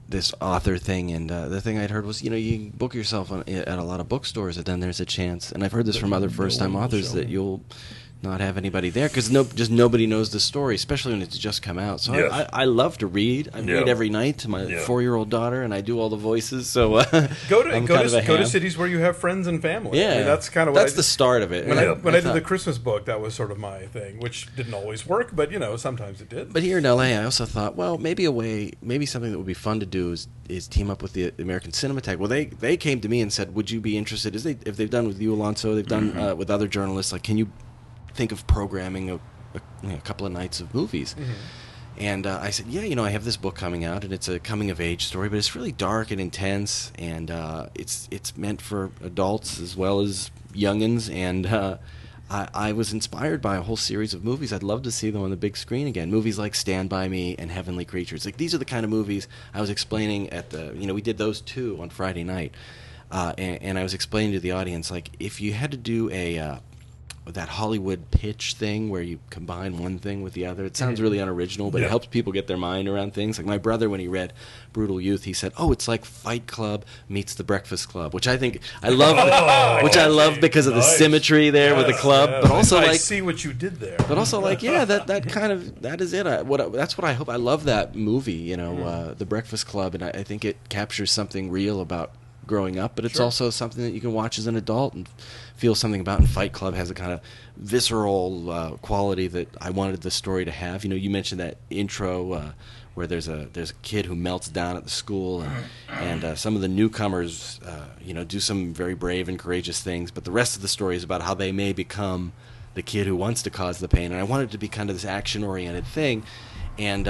this author thing, and the thing I'd heard was, you can book yourself at a lot of bookstores, and then there's a chance, and I've heard this from other first-time authors, that you'll not have anybody there because nobody knows the story, especially when it's just come out. So Yes. I love to read. I read every night to my 4-year-old daughter, and I do all the voices. So go to cities where you have friends and family. Yeah, I mean, that's kind of that's the start of it. When I did the Christmas book, that was sort of my thing, which didn't always work, but sometimes it did. But here in LA, I also thought, well, maybe something that would be fun to do is team up with the American Cinematheque. Well, they came to me and said, would you be interested? If they've done with you, Alonso, they've done with other journalists. Like, can you think of programming a couple of nights of movies? And I said, I have this book coming out, and it's a coming-of-age story, but it's really dark and intense, and it's meant for adults as well as youngins, and I was inspired by a whole series of movies. I'd love to see them on the big screen again. Movies like Stand By Me and Heavenly Creatures. Like, these are the kind of movies I was explaining at we did those two on Friday night, and I was explaining to the audience, like, if you had to do that Hollywood pitch thing where you combine one thing with the other. It sounds really unoriginal, but it helps people get their mind around things. Like my brother, when he read Brutal Youth, he said, "Oh, it's like Fight Club meets The Breakfast Club," which I think I love. Which I love because of the symmetry there with the club, but also I see what you did there. But also, that is it. That's what I hope. I love that movie. The Breakfast Club, and I think it captures something real about growing up, but it's also something that you can watch as an adult and feel something about. And Fight Club has a kind of visceral quality that I wanted the story to have. You mentioned that intro where there's a kid who melts down at the school, and some of the newcomers do some very brave and courageous things, but the rest of the story is about how they may become the kid who wants to cause the pain. And I wanted it to be kind of this action-oriented thing, and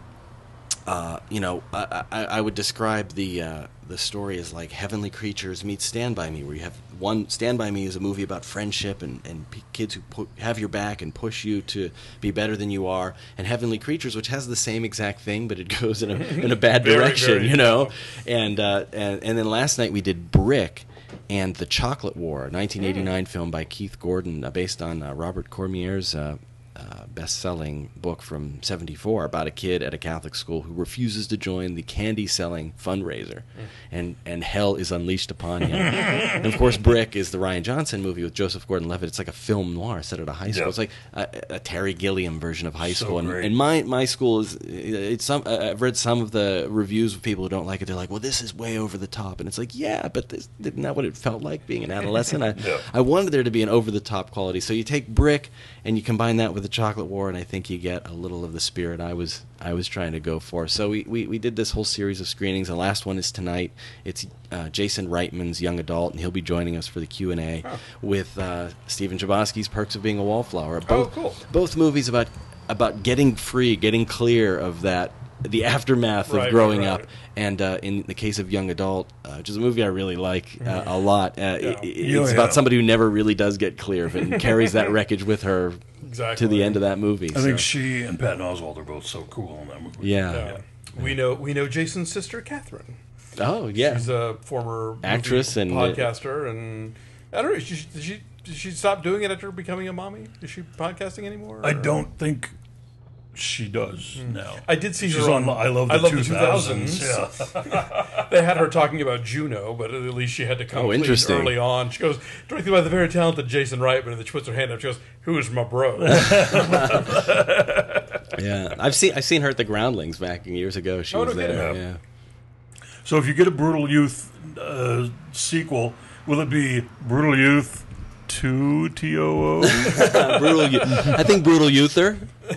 I would describe the story as like Heavenly Creatures meets Stand By Me, where you have Stand By Me is a movie about friendship and kids who have your back and push you to be better than you are, and Heavenly Creatures, which has the same exact thing, but it goes in a bad direction, And then last night we did Brick and The Chocolate War, a 1989 film by Keith Gordon, based on Robert Cormier's best-selling book from '74 about a kid at a Catholic school who refuses to join the candy-selling fundraiser, and hell is unleashed upon him. And of course, Brick is the Rian Johnson movie with Joseph Gordon-Levitt. It's like a film noir set at a high school. It's like a Terry Gilliam version of high school. And my school is I've read some of the reviews of people who don't like it. They're like, well, this is way over the top, and it's like, yeah, but isn't that what it felt like being an adolescent? I wanted there to be an over-the-top quality. So you take Brick and you combine that with The Chocolate War, and I think you get a little of the spirit I was trying to go for. So we did this whole series of screenings. The last one is tonight. It's Jason Reitman's Young Adult, and he'll be joining us for the Q&A with Stephen Chbosky's Perks of Being a Wallflower. Cool. Both movies about getting free, getting clear of the aftermath of growing up. And in the case of Young Adult, which is a movie I really like a lot, it's about somebody who never really does get clear of it and carries that wreckage with her to the end of that movie. I think she and Patton Oswalt are both so cool in that movie. Yeah. We know Jason's sister, Catherine. Oh, yeah. She's a former actress and podcaster, and I don't know, did she stop doing it after becoming a mommy? Is she podcasting anymore? I don't think she does now. I did see She's her on I Love the 2000s. Yeah. They had her talking about Juno, but at least she had to come early on. She goes, directed by the very talented Jason Reitman, and then she puts her hand up. She goes, "Who's my bro?" Yeah, I've seen her at the Groundlings back years ago. She was there. Yeah. So if you get a Brutal Youth sequel, will it be Brutal Youth 2 TOO? Brutal Youth. I think Brutal Youther.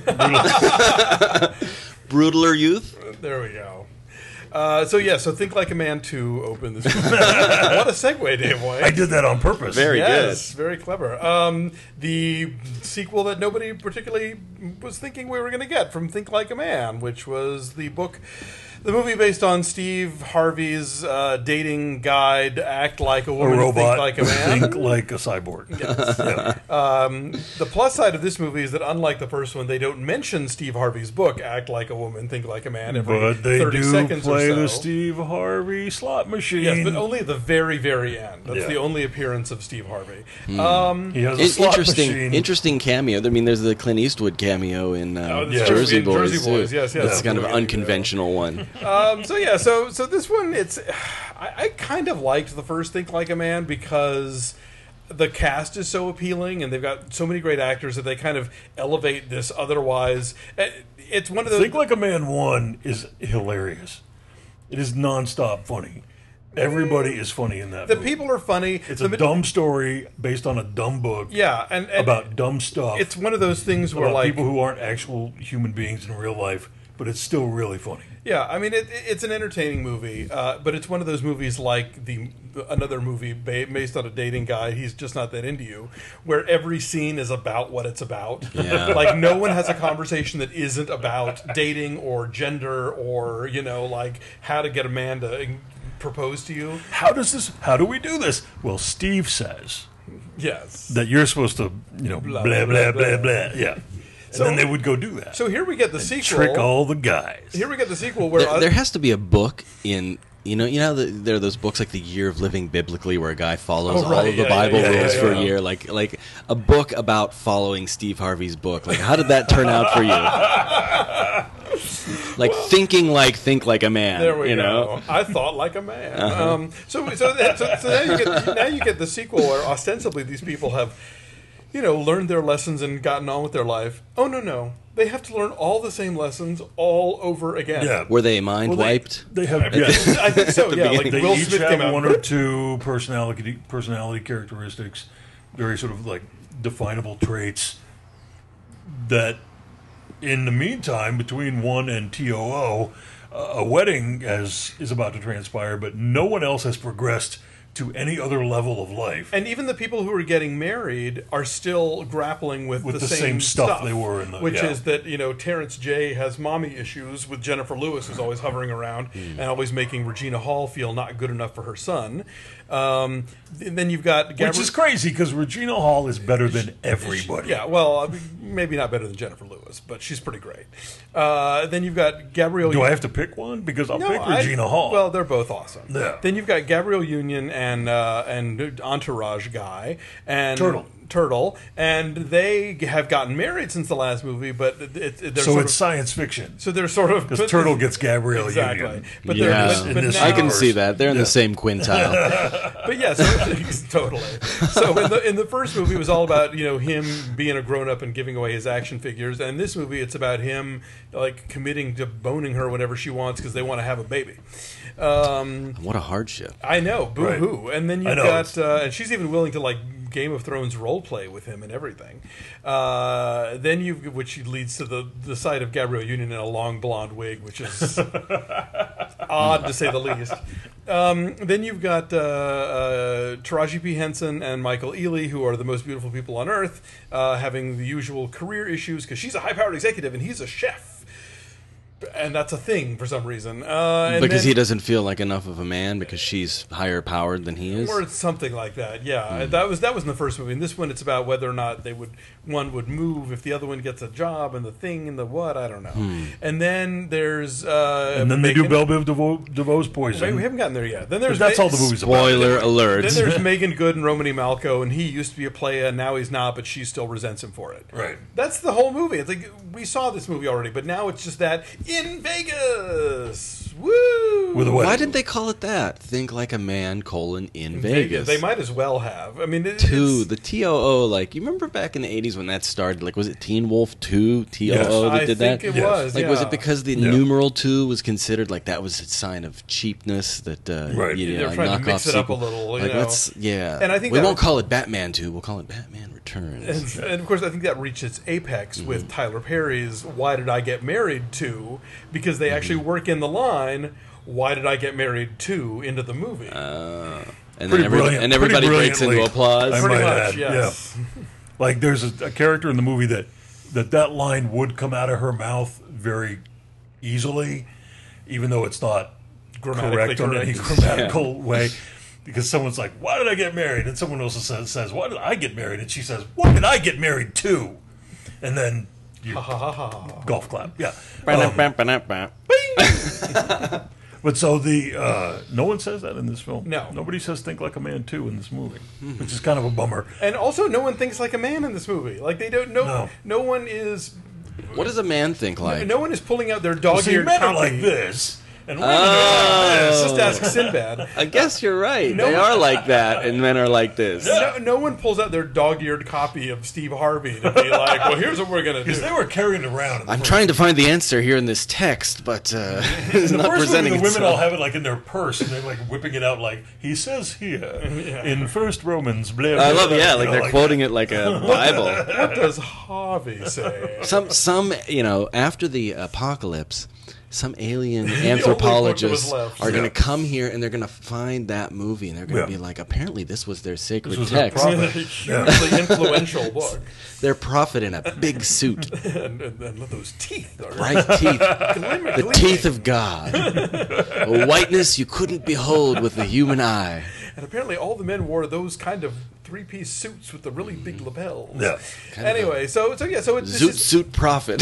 Brutaler Youth. There we go. So Think Like a Man 2 opened this week. What a segue, Dave White. I did that on purpose. Very good. Very clever. The sequel that nobody particularly was thinking we were going to get from Think Like a Man, which was the movie based on Steve Harvey's dating guide, Act Like a Woman, robot, Think Like a Man. Think like a cyborg. Yes. The plus side of this movie is that, unlike the first one, they don't mention Steve Harvey's book, Act Like a Woman, Think Like a Man, every 30 seconds or so. But they do play the Steve Harvey slot machine. Yes, but only at the very, very end. That's the only appearance of Steve Harvey. He has a slot machine. Interesting cameo. I mean, there's the Clint Eastwood cameo in Jersey Boys. Jersey Boys, yes. That's kind of an unconventional one. So this one, I kind of liked the first Think Like a Man because the cast is so appealing and they've got so many great actors that they kind of elevate this otherwise. It's one of those. Think Like a Man 1 is hilarious. It is nonstop funny. Everybody is funny in that The movie. people are funny. It's a dumb story based on a dumb book. Yeah, and about dumb stuff. It's one of those things where about like people who aren't actual human beings in real life, but it's still really funny. Yeah, I mean it's an entertaining movie, but it's one of those movies like another movie based on a dating guy. He's just not that into you, where every scene is about what it's about. Yeah. Like no one has a conversation that isn't about dating or gender or like how to get a man to propose to you. How do we do this? Well, Steve says Yes. that you're supposed to, blah, blah, blah, blah, blah. Yeah. And then they would go do that. So here we get the sequel. Trick all the guys. Here we get the sequel where There has to be a book in. There are those books like The Year of Living Biblically, where a guy follows all of the Bible rules for a year, like a book about following Steve Harvey's book. Like, how did that turn out for you? Like think like a man. There we go. I thought like a man. So now you get the sequel where ostensibly these people have, learned their lessons and gotten on with their life. Oh no, they have to learn all the same lessons all over again. Yeah. Were they mind wiped? They have. I think so. Yeah, like They Will each Smith came have out. one or two personality characteristics, very sort of like definable traits that, in the meantime, between 1 and TOO, a wedding is about to transpire, but no one else has progressed to any other level of life. And even the people who are getting married are still grappling with the same stuff they were in the... which is that, Terrence J has mommy issues with Jennifer Lewis, who's always hovering around and always making Regina Hall feel not good enough for her son. Then you've got... Which is crazy, because Regina Hall is better than everybody. Yeah, well, I mean, maybe not better than Jennifer Lewis, but she's pretty great. Then you've got Gabrielle... Do I have to pick one? Because I'll pick Regina Hall. Well, they're both awesome. Yeah. Then you've got Gabrielle Union and Entourage guy and Turtle, and they have gotten married since the last movie, but it's science fiction. So they're sort of because Turtle gets Gabrielle exactly. Union. But I can see that they're in the same quintile. But yeah, totally. So in the first movie, it was all about him being a grown up and giving away his action figures, and in this movie, it's about him like committing to boning her whenever she wants because they want to have a baby. What a hardship! I know, boo hoo. Right. And then you've got, and she's even willing to like Game of Thrones role play with him and everything. Then which leads to the sight of Gabrielle Union in a long blonde wig, which is odd to say the least. Then you've got Taraji P. Henson and Michael Ealy, who are the most beautiful people on earth, having the usual career issues because she's a high-powered executive and he's a chef. And that's a thing for some reason. Because he doesn't feel like enough of a man because she's higher powered than he is? Or something like that, yeah. That was in the first movie. In this one, it's about whether or not one would move if the other one gets a job and the thing and the what, I don't know. And then there's... and then they do Belle Biv DeVoe's Poison. We haven't gotten there yet. Then there's that's all the movie's about. Spoiler alert. Then there's Megan Good and Romany Malco, and he used to be a playa, and now he's not, but she still resents him for it. Right. That's the whole movie. It's like, we saw this movie already, but now it's just that in Vegas. Woo! With a wedding. Why didn't they call it that? Think Like a Man, in Vegas. They might as well have. I mean, the TOO, like, you remember back in the 80s when that started? Like, was it Teen Wolf 2 TOO that did that? I think it was, Like, was it because the numeral 2 was considered, like, that was a sign of cheapness that, right. They're trying to mix it up a little, like, And I think we won't call it Batman 2, we'll call it Batman Returns. And of course, I think that reached its apex with Tyler Perry's Why Did I Get Married To? Because they actually work in the line, Why Did I Get Married To? Into the movie. And then everybody breaks into applause. Pretty much, yes. Yeah. Like, there's a character in the movie that line would come out of her mouth very easily, even though it's not correct in any grammatical way. Because someone's like, why did I get married? And someone else says, why did I get married? And she says, what did I get married to? And then you golf clap. Yeah. But so no one says that in this film. No. Nobody says Think Like a Man 2 in this movie, which is kind of a bummer. And also, no one thinks like a man in this movie. Like, they don't know. No one is... What does a man think like? No one is pulling out their dog-eared men copy. are like this. and women are like Just this. ask Sinbad. I guess you're right. No they one- are like that, and men are like this. No one pulls out their dog-eared copy of Steve Harvey to be like, well, here's what we're going to do. Because they were carrying it around. In the I'm first trying to find the answer here in this text, but it's In the not first presenting movie, the women itself. all have it like in their purse, and they're like whipping it out like he says here in First Romans. Blah, blah, I love, blah, yeah, you like know, they're quoting it like a Bible. What does Harvey say? Some, after the apocalypse, some alien only anthropologists book that was left. are going to Yeah. come here and they're going to find that movie and they're going to Yeah. be like, apparently this was their sacred This was their text. prophet. Hugely influential book. Their prophet in a big suit, And those teeth are bright teeth, the gleaming. teeth of God, a whiteness you couldn't behold with the human eye. And apparently all the men wore those kind of three-piece suits with the really big lapels. Yeah. Anyway, so it's Zoot suit prophet.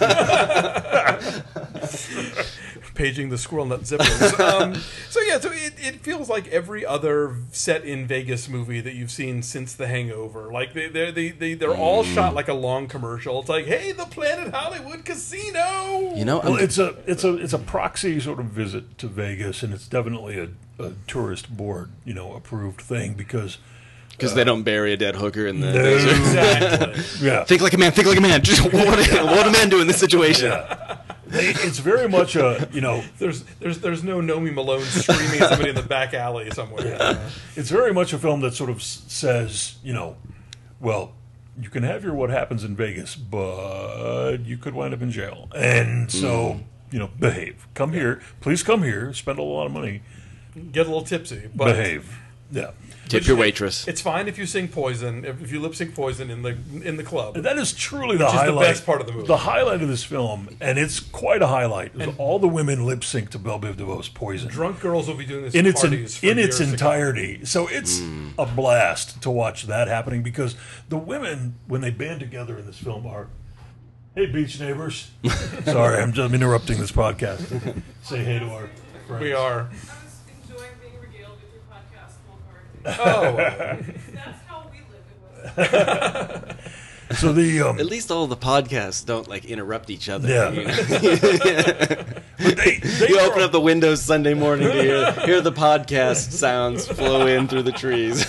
paging the squirrel nut zippers. So it feels like every other set in Vegas movie that you've seen since The Hangover. Like they're all shot like a long commercial. It's like, hey, the Planet Hollywood Casino. Well, it's a proxy sort of visit to Vegas, and it's definitely a tourist board, approved thing because Because they don't bury a dead hooker in the No. desert. Exactly. yeah, Think like a man. Think like a man. Just what do men do in this situation? it's very much a There's no Nomi Malone screaming at somebody in the back alley somewhere. it's very much a film that sort of says, well, you can have your what happens in Vegas, but you could wind up in jail, and so behave. Come here, please come here. Spend a lot of money. Get a little tipsy, but Behave. Yeah. Tip your waitress. It's fine if you sing Poison, if you lip sync Poison in the club. And that is truly the Which is the highlight. best part of the movie. The highlight of this film, and it's quite a highlight, is all the women lip sync to Belle Biv DeVoe's Poison. Drunk girls will be doing this in at its parties for in years its to come. entirety. So it's a blast to watch that happening because the women, when they band together in this film, are, hey, beach neighbors. Sorry, I'm just interrupting this podcast. Say hey to our friends. We are. I was enjoying being regaled with your podcast full party. Oh, That's how we live in West. So the At least all the podcasts don't interrupt each other. Yeah. but they You were- open up the windows Sunday morning to hear the podcast sounds flow in through the trees.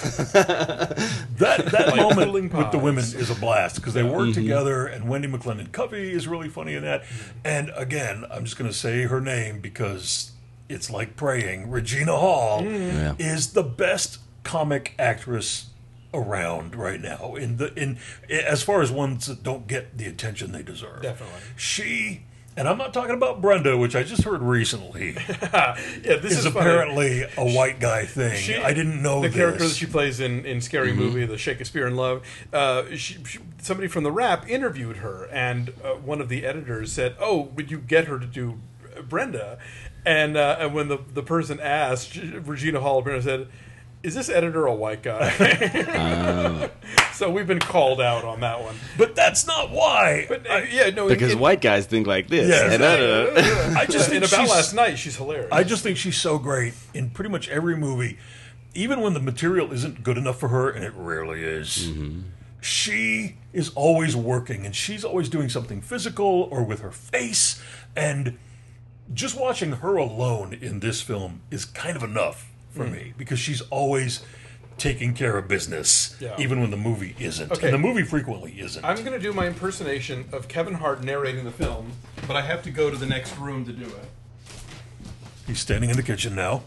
that moment pulling with the pies. women is a blast because they work together, and Wendy McClendon Covey is really funny in that. And again, I'm just going to say her name because it's like praying. Regina Hall Yeah. is the best comic actress around right now in as far as ones that don't get the attention they deserve. Definitely. She, and I'm not talking about Brenda, which I just heard recently, yeah. This is is funny. apparently a white guy thing. I didn't know the this. character that she plays in Scary Movie, the Shakespeare in Love. Somebody from the Wrap interviewed her, and one of the editors said, "Oh, would you get her to do Brenda?" And when the person asked, Regina Hall apparently said, "Is this editor a white guy?" So we've been called out on that one. But that's not why. But yeah, no, Because white guys think like this. Yeah, And I just in think About she's, Last Night, she's hilarious. I just think she's so great in pretty much every movie, even when the material isn't good enough for her, and it rarely is. She is always working, and she's always doing something physical or with her face, and just watching her alone in this film is kind of enough for me because she's always taking care of business, Yeah. even when the movie isn't. Okay. And the movie frequently isn't. I'm going to do my impersonation of Kevin Hart narrating the film, but I have to go to the next room to do it. He's standing in the kitchen now.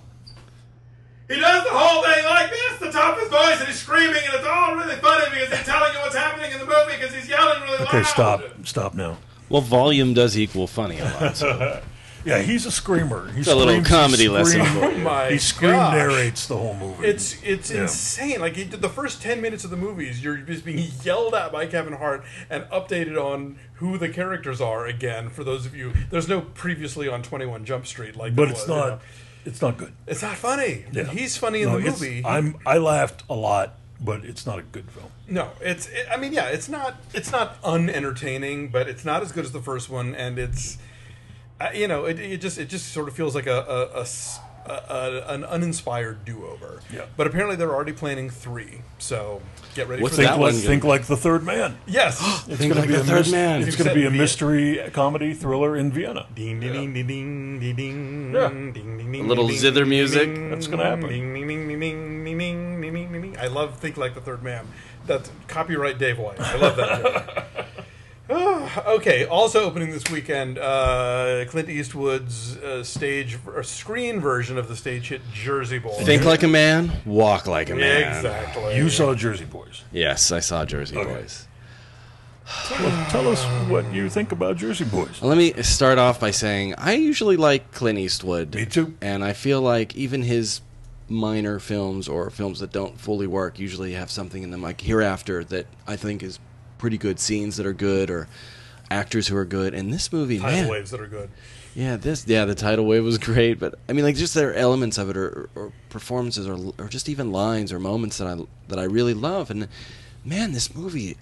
He does the whole thing like this, the top of his voice, and he's screaming, and it's all really funny because he's telling you what's happening in the movie because he's yelling really loud. Okay, stop now. well, volume does equal funny a lot. So. Yeah, he's a screamer. He's a little comedy lesson. Oh my He scream gosh. narrates the whole movie. It's Yeah. insane. Like the first 10 minutes of the movies, you're just being yelled at by Kevin Hart and updated on who the characters are again. For those of you, there's no previously on 21 Jump Street like. but there it's was, not. you know. It's not good. It's not funny. Yeah. He's funny in No, the it's- movie. I laughed a lot, but it's not a good film. No, I mean, yeah, it's not unentertaining, but it's not as good as the first one, and it's, it just sort of feels like a an uninspired do-over. Yeah. But apparently they're already planning 3, so get ready What's for that that. one? Think like the Third Man. Yes. It's Think going to like be the Third Man. It's going to be a Except mystery comedy thriller in Vienna. Ding ding ding ding ding ding ding Yeah. ding ding ding. A little ding, zither ding, music. ding, That's gonna happen. Ding ding ding ding ding ding ding ding ding ding. I love Think Like the Third Man. That's copyright Dave White. I love that joke. Okay, also opening this weekend, Clint Eastwood's stage or screen version of the stage hit Jersey Boys. Think like a man, walk like a man. Exactly. You saw Jersey Boys. Yes, I saw Jersey Okay. Boys. Well, tell us what you think about Jersey Boys. Let me start off by saying I usually like Clint Eastwood. Me too. And I feel like even his minor films or films that don't fully work usually have something in them, like Hereafter, that I think is pretty good, scenes that are good or actors who are good. And this movie, Tidal man, waves that are good. the tidal wave was great, but I mean, like, just there are elements of it or performances or just even lines or moments that I really love. And man, this movie,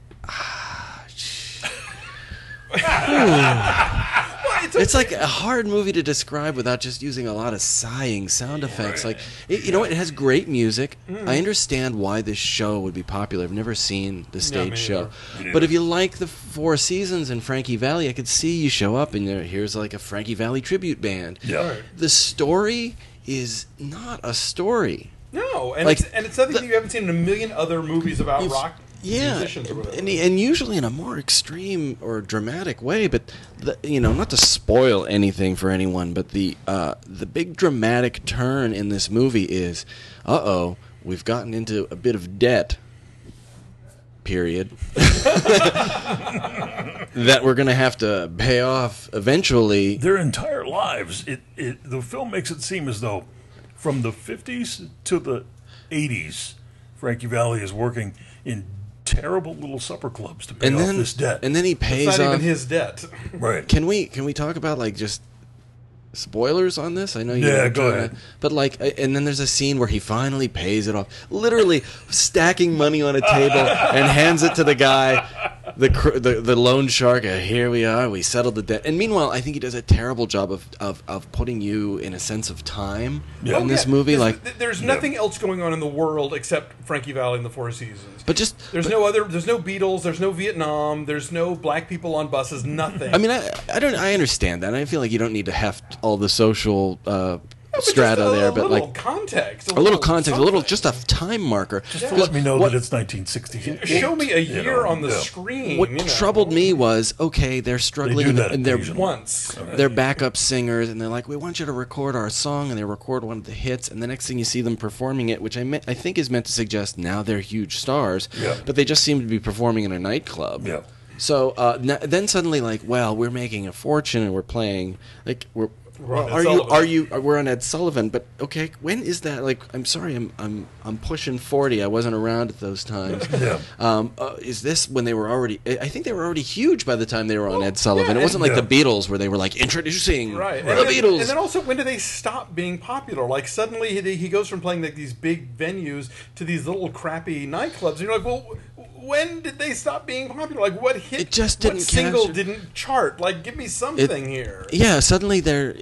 it's like a hard movie to describe without just using a lot of sighing sound effects. Like, you know what? It has great music. I understand why this show would be popular. I've never seen the stage me show. neither. But if you like the Four Seasons and Frankie Valli, I could see you show up and here's like a Frankie Valli tribute band. Yeah. Right. The story is not a story. No, and Like, it's something that you haven't seen in a million other movies about rock musicians or whatever. and usually in a more extreme or dramatic way. But not to spoil anything for anyone, but the big dramatic turn in this movie is, we've gotten into a bit of debt. Period. That we're going to have to pay off eventually. Their entire lives, the film makes it seem as though from the 50s to the 80s, Frankie Valli is working in terrible little supper clubs to pay off this debt. And then he pays It's not off. even his debt. Right. Can we talk about like just spoilers on this? I know you. Yeah, don't go do ahead. that. But like, and then there's a scene where he finally pays it off, literally stacking money on a table and hands it to the guy, the loan shark. Here we are, we settled the debt. And meanwhile, I think he does a terrible job of putting you in a sense of time Yeah. in this movie. There's nothing else going on in the world except Frankie Valli and the Four Seasons. But just There's no Beatles, there's no Vietnam, there's no black people on buses, nothing. I mean, I understand that. I feel like you don't need to heft all the social But strata just there, but a little like context, a little context, a little something. just a time marker. Just let me know that it's 1960. Show me a year on the yeah. screen. What you know. troubled me was, okay, they're struggling do that and they're occasionally. Once. they're backup singers and they're like, we want you to record our song, and they record one of the hits, and the next thing you see them performing it, which I think is meant to suggest now they're huge stars, Yeah. but they just seem to be performing in a nightclub. Yeah. So then suddenly, like, well, we're making a fortune and we're playing like we're. on Ed Sullivan. We're on Ed Sullivan, but okay, when is that? Like, I'm sorry, I'm pushing 40. I wasn't around at those times. Yeah. Is this when they were already? I think they were already huge by the time they were on Ed Sullivan. yeah, It wasn't like yeah. the Beatles where they were like introducing Right. the And then- Beatles. And then also, when do they stop being popular? Like, suddenly he goes from playing like these big venues to these little crappy nightclubs. And you're like, well, when did they stop being popular? Like, what hit? It just what didn't single capture- didn't chart? Like, give me something here. Yeah, suddenly they're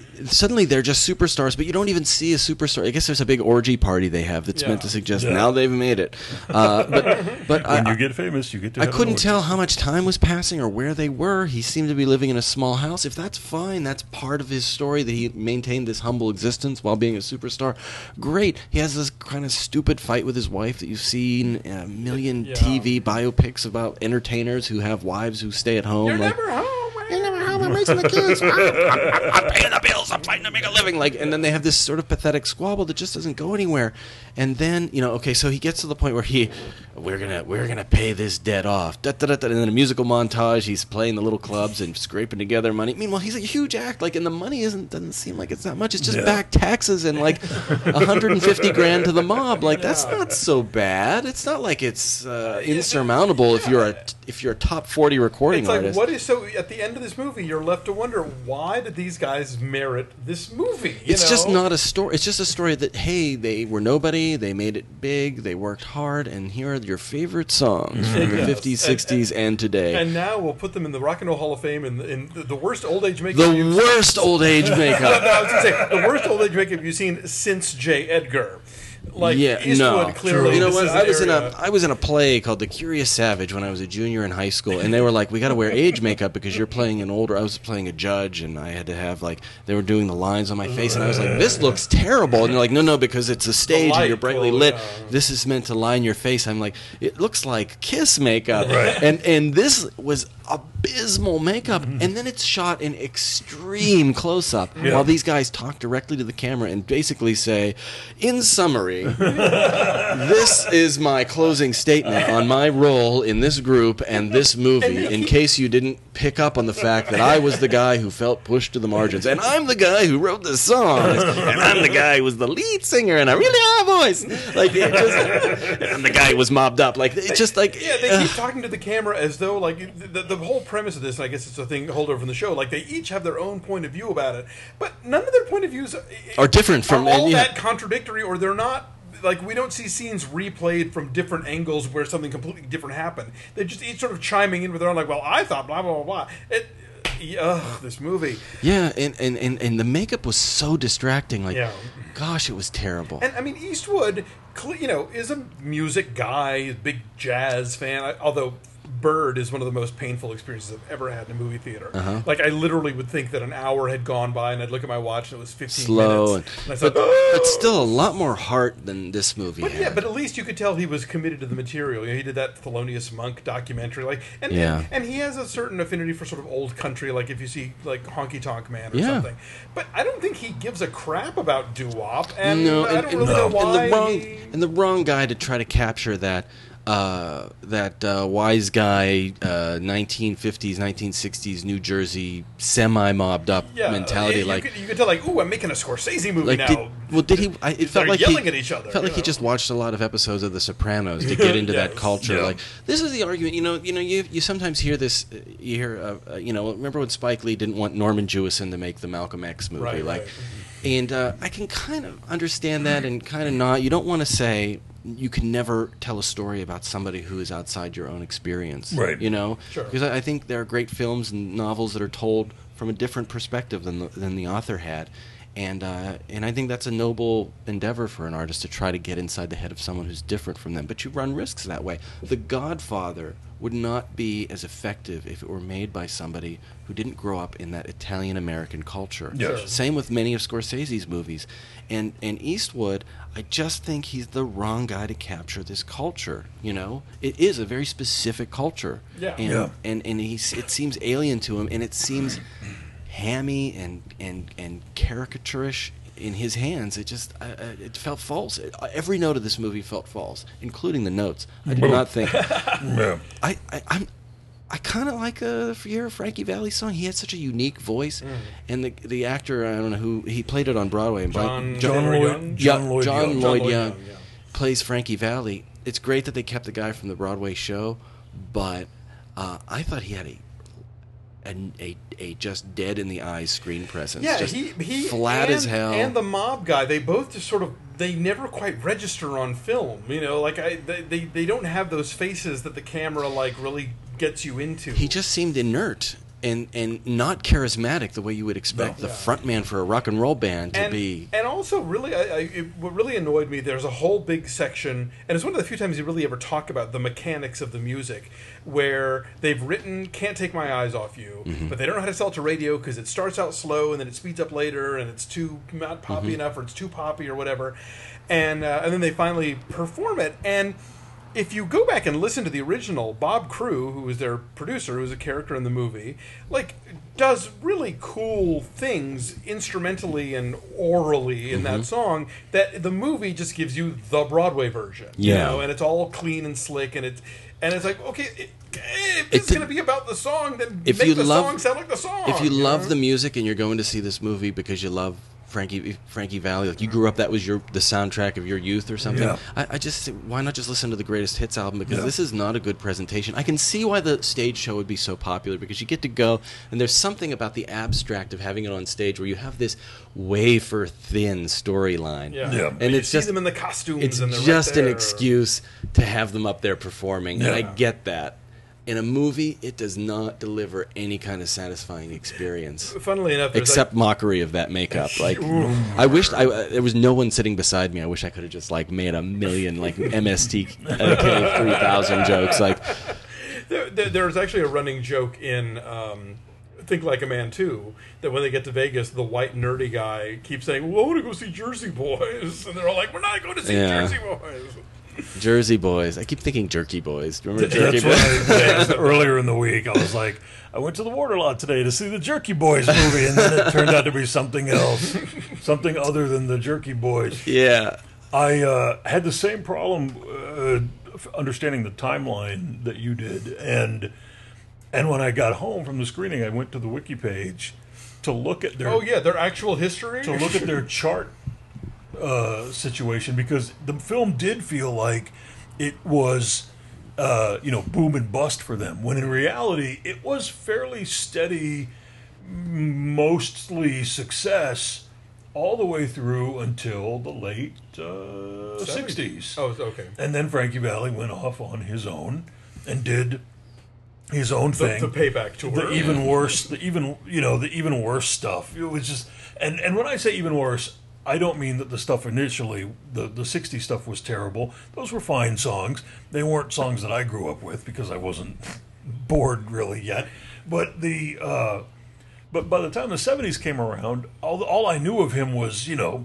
just superstars, but you don't even see a superstar. I guess there's a big orgy party they have that's meant to suggest Yeah. now they've made it. But When you get famous, you get to I have couldn't an tell how much time was passing or where they were. He seemed to be living in a small house. If that's fine, that's part of his story that he maintained this humble existence while being a superstar. Great. He has this kind of stupid fight with his wife that you've seen in a million Yeah. TV biopics about entertainers who have wives who stay at home. You're like, never home. you're never home. I'm raising the kids. I'm paying the bills. I'm fighting to make a living. Like, and then they have this sort of pathetic squabble that just doesn't go anywhere. And then okay, so he gets to the point where we're gonna pay this debt off. Da, da, da, da. And then a musical montage. He's playing the little clubs and scraping together money. Meanwhile, he's a huge act. Like, and the money doesn't seem like it's that much. It's just Yeah. back taxes and like 150 grand to the mob. Like, that's not so bad. It's not like it's insurmountable if you're a top 40 recording It's like, artist. what is so? At the end of this movie, you're left to wonder, why did these guys merit this movie? It's just not a story. It's just a story that, hey, they were nobody, they made it big, they worked hard, and here are your favorite songs from the Yes. 50s, 60s, and today. And now we'll put them in the Rock and Roll Hall of Fame in the worst old age makeup. The you've worst old age No, makeup. I was going to say the worst old age makeup you've seen since J. Edgar. Like Eastwood, no. clearly. You know this what? is an I was in a play called The Curious Savage when I was a junior in high school, and they were like, "We got to wear age makeup because you're playing an older." I was playing a judge, and I had to have like they were doing the lines on my face, and I was like, "This looks terrible." And they're like, "No, because it's a stage and you're brightly lit. This is meant to line your face." I'm like, "It looks like Kiss makeup," and this was abysmal makeup, and then it's shot in extreme close up while these guys talk directly to the camera and basically say, "In summary, this is my closing statement on my role in this group and this movie, in case you didn't pick up on the fact that I was the guy who felt pushed to the margins, and I'm the guy who wrote the songs, and I'm the guy who was the lead singer, and I really have a voice." Like, it just, and the guy who was mobbed up. Like, it's just like... Yeah, they keep talking to the camera as though, like, the whole premise of this, and I guess it's a thing holdover from the show, like, they each have their own point of view about it, but none of their point of views are different from... Are all that contradictory, or they're not... Like, we don't see scenes replayed from different angles where something completely different happened. They're just each sort of chiming in with their own, like, well, I thought blah, blah, blah, blah. This movie. Yeah, and the makeup was so distracting. Like, gosh, it was terrible. And, I mean, Eastwood, you know, is a music guy, a big jazz fan, although... Bird is one of the most painful experiences I've ever had in a movie theater. Like, I literally would think that an hour had gone by, and I'd look at my watch, and it was 15 minutes. And I thought, but still a lot more heart than this movie had. Yeah, but at least you could tell he was committed to the material. You know, he did that Thelonious Monk documentary, like, and he has a certain affinity for sort of old country, like if you see like Honky Tonk Man or something. But I don't think he gives a crap about doo-wop, and I don't really know why. And the wrong guy to try to capture that. Wise guy, 1950s, 1960s New Jersey semi-mobbed up mentality. You could tell, like, ooh, I'm making a Scorsese movie now. Did he? It felt like yelling at each other. Felt like he just watched a lot of episodes of The Sopranos to get into that culture. Yeah. Like, this is the argument. You sometimes hear this. You hear, remember when Spike Lee didn't want Norman Jewison to make the Malcolm X movie, right. And I can kind of understand that, and kind of not. You don't want to say. You can never tell a story about somebody who is outside your own experience, right? Sure. Because I think there are great films and novels that are told from a different perspective than the author had, and I think that's a noble endeavor for an artist to try to get inside the head of someone who's different from them. But you run risks that way. The Godfather would not be as effective if it were made by somebody who didn't grow up in that Italian-American culture. Yes. Same with many of Scorsese's movies. And Eastwood, I just think he's the wrong guy to capture this culture, you know? It is a very specific culture. Yeah. And it seems alien to him, and it seems hammy and caricaturish in his hands. It just it felt false. Every note of this movie felt false, including the notes. I do not think. I kind of like a Frankie Valli song. He had such a unique voice, and the actor, I don't know who he played it on Broadway. John Lloyd Young plays Frankie Valli. It's great that they kept the guy from the Broadway show, but I thought he had a just dead in the eyes screen presence. Yeah, just he flat as hell. And the mob guy, they both just sort of they never quite register on film. You know, like they don't have those faces that the camera like really gets you into. He just seemed inert and not charismatic the way you would expect the frontman for a rock and roll band to be. And also, really, what really annoyed me, there's a whole big section, and it's one of the few times you really ever talk about the mechanics of the music, where they've written Can't Take My Eyes Off You, but they don't know how to sell it to radio because it starts out slow and then it speeds up later and it's too not poppy enough or it's too poppy or whatever. And then they finally perform it, and if you go back and listen to the original, Bob Crew, who was their producer, who was a character in the movie, like, does really cool things instrumentally and orally in that song that the movie just gives you the Broadway version. You know, and it's all clean and slick, and it's like, okay, if it's going to be about the song, then make the song sound like the song. If you love the music and you're going to see this movie because you love Frankie Valli, like you grew up, that was the soundtrack of your youth or something. Yeah. I just why not just listen to the Greatest Hits album, because this is not a good presentation. I can see why the stage show would be so popular, because you get to go and there's something about the abstract of having it on stage where you have this wafer thin storyline. Yeah. And you it's see just them in the costumes. it's and they're just right an there. excuse to have them up there performing, and I Yeah. get that. In a movie, it does not deliver any kind of satisfying experience. Funnily enough, there's Except mockery of that makeup. Like, I wished there was no one sitting beside me. I wish I could have just like made a million like MST 3000 jokes. Like, there's actually a running joke in Think Like a Man 2 that when they get to Vegas, the white nerdy guy keeps saying, well, I want to go see Jersey Boys. And they're all like, we're not going to see Yeah. Jersey Boys. Jersey Boys. I keep thinking Jerky Boys. Do you remember That's Jerky what Boys? I said earlier in the week. I was like, I went to the Water Lot today to see the Jerky Boys movie, and then it turned out to be something else, something other than the Jerky Boys. Yeah. I had the same problem understanding the timeline that you did, and when I got home from the screening, I went to the wiki page to look at their Oh, yeah, their actual history? to look at their chart situation, because the film did feel like it was boom and bust for them, when in reality it was fairly steady, mostly success all the way through until the late 60s. Oh, okay. And then Frankie Valli went off on his own and did his own thing. The payback tour. The even worse stuff. It was just, and when I say even worse, I don't mean that the stuff initially, the 60s stuff was terrible. Those were fine songs. They weren't songs that I grew up with because I wasn't bored really yet. But but by the time the 70s came around, all I knew of him was,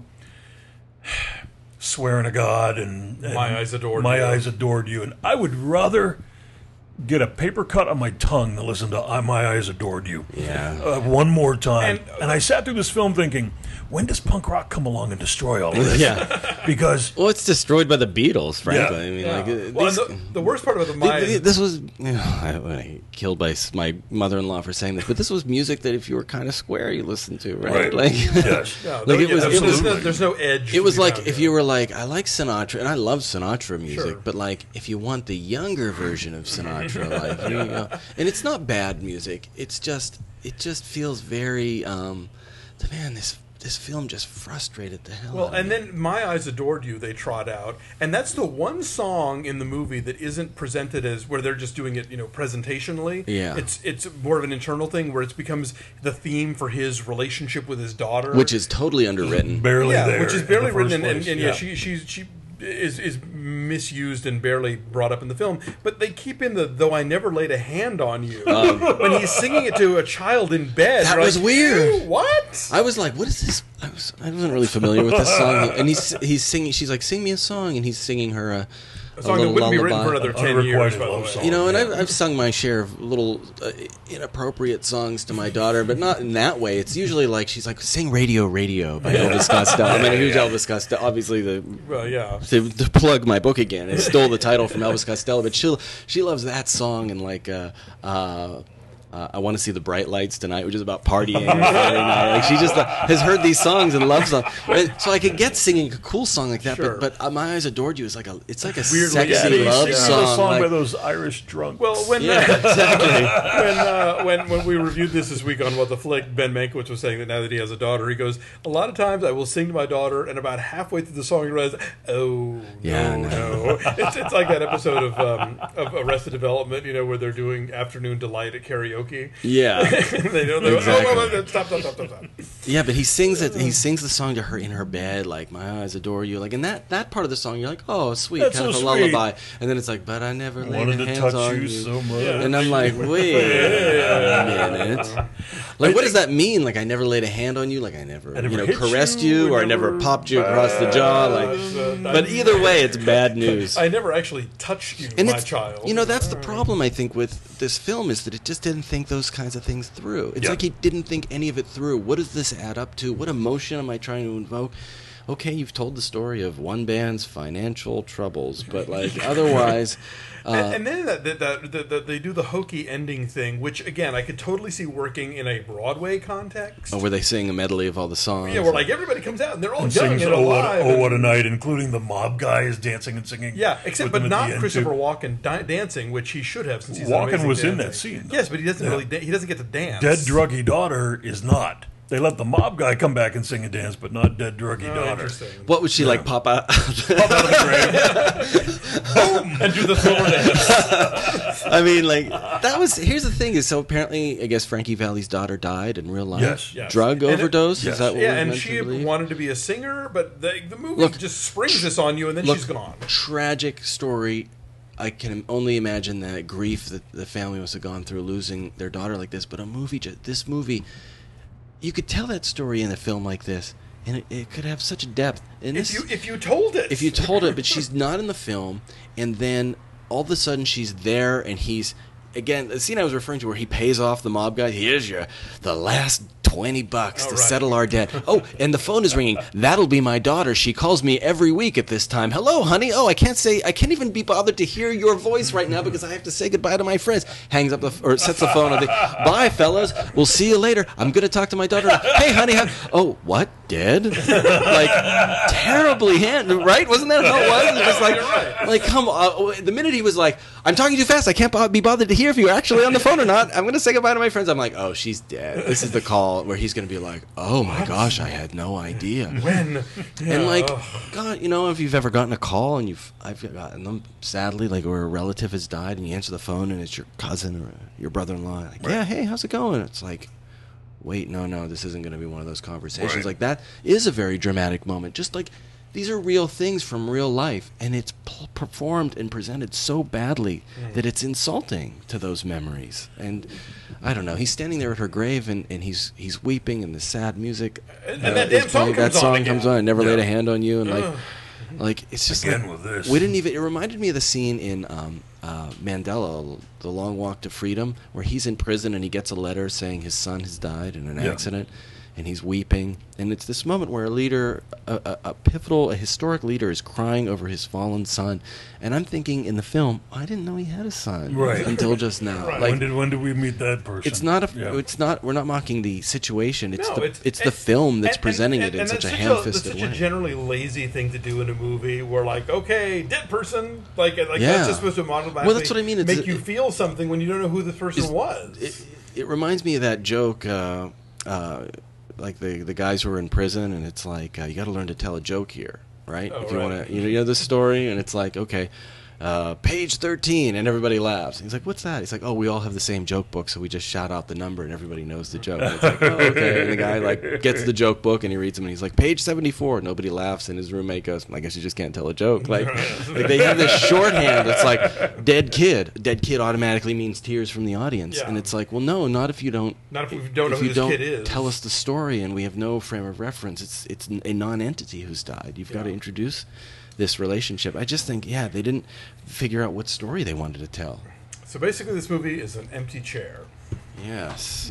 Swearing to God and My Eyes Adored My You. Eyes Adored You. And I would rather get a paper cut on my tongue than listen to My Eyes Adored You one more time. And I sat through this film thinking, when does punk rock come along and destroy all of this? Yeah. Because Well, it's destroyed by the Beatles, frankly. Yeah. I mean, Yeah. like, Well, these- and the worst part about the this was I killed by my mother-in-law for saying this, but this was music that if you were kind of square, you listened to, right? Right. Like, yes. No, like it was. absolutely. there's no edge. It to was be like found if there. you were like, I like Sinatra, and I love Sinatra music, Sure. but like if you want the younger version of Sinatra, like here you go. And it's not bad music. It just feels very. This film just frustrated the hell. Well, out of and me. then My Eyes Adored You, they trot out, and that's the one song in the movie that isn't presented as where they're just doing it, presentationally. Yeah. it's more of an internal thing where it becomes the theme for his relationship with his daughter, which is totally underwritten. barely there. which is in barely the first written, and place. yeah, she is misused and barely brought up in the film. But they keep in the "Though I Never Laid a Hand on You" when he's singing it to a child in bed. That You're was like, weird. "Ew, what? I was like, "What is this?" I wasn't really familiar with this song, and he's singing. She's like, "Sing me a song," and he's singing her a song that little wouldn't be written for lullaby. another 10 years. Unrequited By the love way. song. You know, and Yeah. I've sung my share of little inappropriate songs to my daughter, but not in that way. It's usually like she's like, "Sing Radio by Elvis Costello." I'm a huge Elvis Costello. Obviously, Well, yeah. to plug my book again, I stole the title from Elvis Costello, but she loves that song and like I Want to See the Bright Lights Tonight, which is about partying on Friday night. Like she just has heard these songs and loves them. So I could get singing a cool song like that, Sure. but My Eyes Adored You is like a Weirdly, sexy yeah, love Singing song. a song like- by those Irish drunks. Well, when yeah, exactly. when we reviewed this week on What the Flick, Ben Mankiewicz was saying that now that he has a daughter, he goes, a lot of times I will sing to my daughter, and about halfway through the song, he realizes, oh, Yeah, no. It's like that episode of Arrested Development, where they're doing Afternoon Delight at karaoke. Yeah. they don't know. Exactly. Stop. Yeah, but he sings it. He sings the song to her in her bed, like "My Eyes Adore You," like, and that part of the song, you're like, "Oh, sweet, That's kind so of a sweet. lullaby," and then it's like, "But I never laid wanted to hands touch on you so much. Yeah. And I'm like, wait a minute. Like, what does that mean? Like, I never laid a hand on you. Like, I never never hit caressed you, you, or I never- never popped you across the jaw. Like, but either way, it's bad news. I never actually touched you, And my it's, child. that's the problem, I think, with this film is that it just didn't think those kinds of things through. It's Yeah. like he didn't think any of it through. What does this add up to? What emotion am I trying to invoke? okay, you've told the story of one band's financial troubles, but like otherwise. And then they do the hokey ending thing, which again I could totally see working in a Broadway context. Where they sing a medley of all the songs. Yeah, where like everybody comes out and they're all And young sings and "Oh alive. What a Night," including the mob guy is dancing and singing. Yeah, except with but them at the not end, Christopher too. Walken dancing, which he should have since he's an Walken amazing was in dancer. that scene, though. Yes, but he doesn't Yeah. really. He doesn't get to dance. Dead druggy daughter is not. They let the mob guy come back and sing and dance, but not dead druggy Oh, daughter. interesting. What would she like pop out? Pop out of the grave. Boom! And do the silver dance. I mean, like that was. Here's the thing: is so apparently, I guess Frankie Valli's daughter died in real life. Yes. Yes. Drug And it- overdose. yes. Is that what Yeah, we're and meant she to believe? wanted to be a singer, but the movie Look- just springs this on you, and then Look, she's gone. tragic story. I can only imagine that grief that the family must have gone through losing their daughter like this. But this movie, you could tell that story in a film like this, and it could have such a depth. And this, If you told it, if you told it, but she's not in the film, and then all of a sudden she's there, and he's again the scene I was referring to where he pays off the mob guy. Here's the last $20 to right. settle our debt. Oh, and the phone is ringing. That'll be my daughter. She calls me every week at this time. Hello, honey. Oh, I can't even be bothered to hear your voice right now because I have to say goodbye to my friends. Hangs up or sets the phone on the. Bye, fellas. We'll see you later. I'm gonna talk to my daughter. Hey, honey. Oh, what? Dead? Like terribly right? Wasn't that how it was? It was like, like come on. The minute he was like, I'm talking too fast. I can't be bothered to hear if you're actually on the phone or not. I'm gonna say goodbye to my friends. I'm like, oh, she's dead. This is the call where he's going to be like, oh my gosh, I had no idea. when And like, God, you know, if you've ever gotten a call and I've gotten them, sadly, like where a relative has died and you answer the phone and it's your cousin or your brother-in-law, like, yeah, hey, how's it going? It's like, wait, no, this isn't going to be one of those conversations. Right. Like that is a very dramatic moment. Just like these are real things from real life, and it's performed and presented so badly that it's insulting to those memories. And I don't know. He's standing there at her grave, and he's weeping, and the sad music. And that damn is song playing. comes That song on comes again. on. I never laid a Yeah. hand on you, and like it's just Again like, with this. we didn't even. It reminded me of the scene in Mandela, The Long Walk to Freedom, where he's in prison and he gets a letter saying his son has died in an Yeah. accident, and he's weeping. And it's this moment where a leader, a historic leader, is crying over his fallen son. And I'm thinking in the film, I didn't know he had a son Right. until just now. Right. Like, When did we meet that person? it's not Yeah. it's not. We're not mocking the situation. It's No, it's the film that's presenting it in and such a that's ham-fisted That's such way. a generally lazy thing to do in a movie. Where like, okay, dead person, like Yeah. that's just supposed to automatically Well, that's what I mean. make you feel something when you don't know who the person was. It reminds me of that joke, like the guys who are in prison, and it's like you got to learn to tell a joke here, right? Oh, if you right. want to, you know this story, and it's like, okay, page 13, and everybody laughs. And he's like, "What's that?" He's like, "Oh, we all have the same joke book, so we just shout out the number, and everybody knows the joke." And it's like, "Oh, okay." And the guy like gets the joke book and he reads them, and he's like, "Page 74." Nobody laughs, and his roommate goes, "I guess you just can't tell a joke." Like they have this shorthand that's like dead kid. Dead kid automatically means tears from the audience, Yeah. and it's like, well, no, not if you don't. Not if we don't know If who you this don't kid is. tell us the story and we have no frame of reference, it's a non-entity who's died. You've got to introduce this relationship. I just think, yeah, they didn't figure out what story they wanted to tell. So basically, this movie is an empty chair. Yes.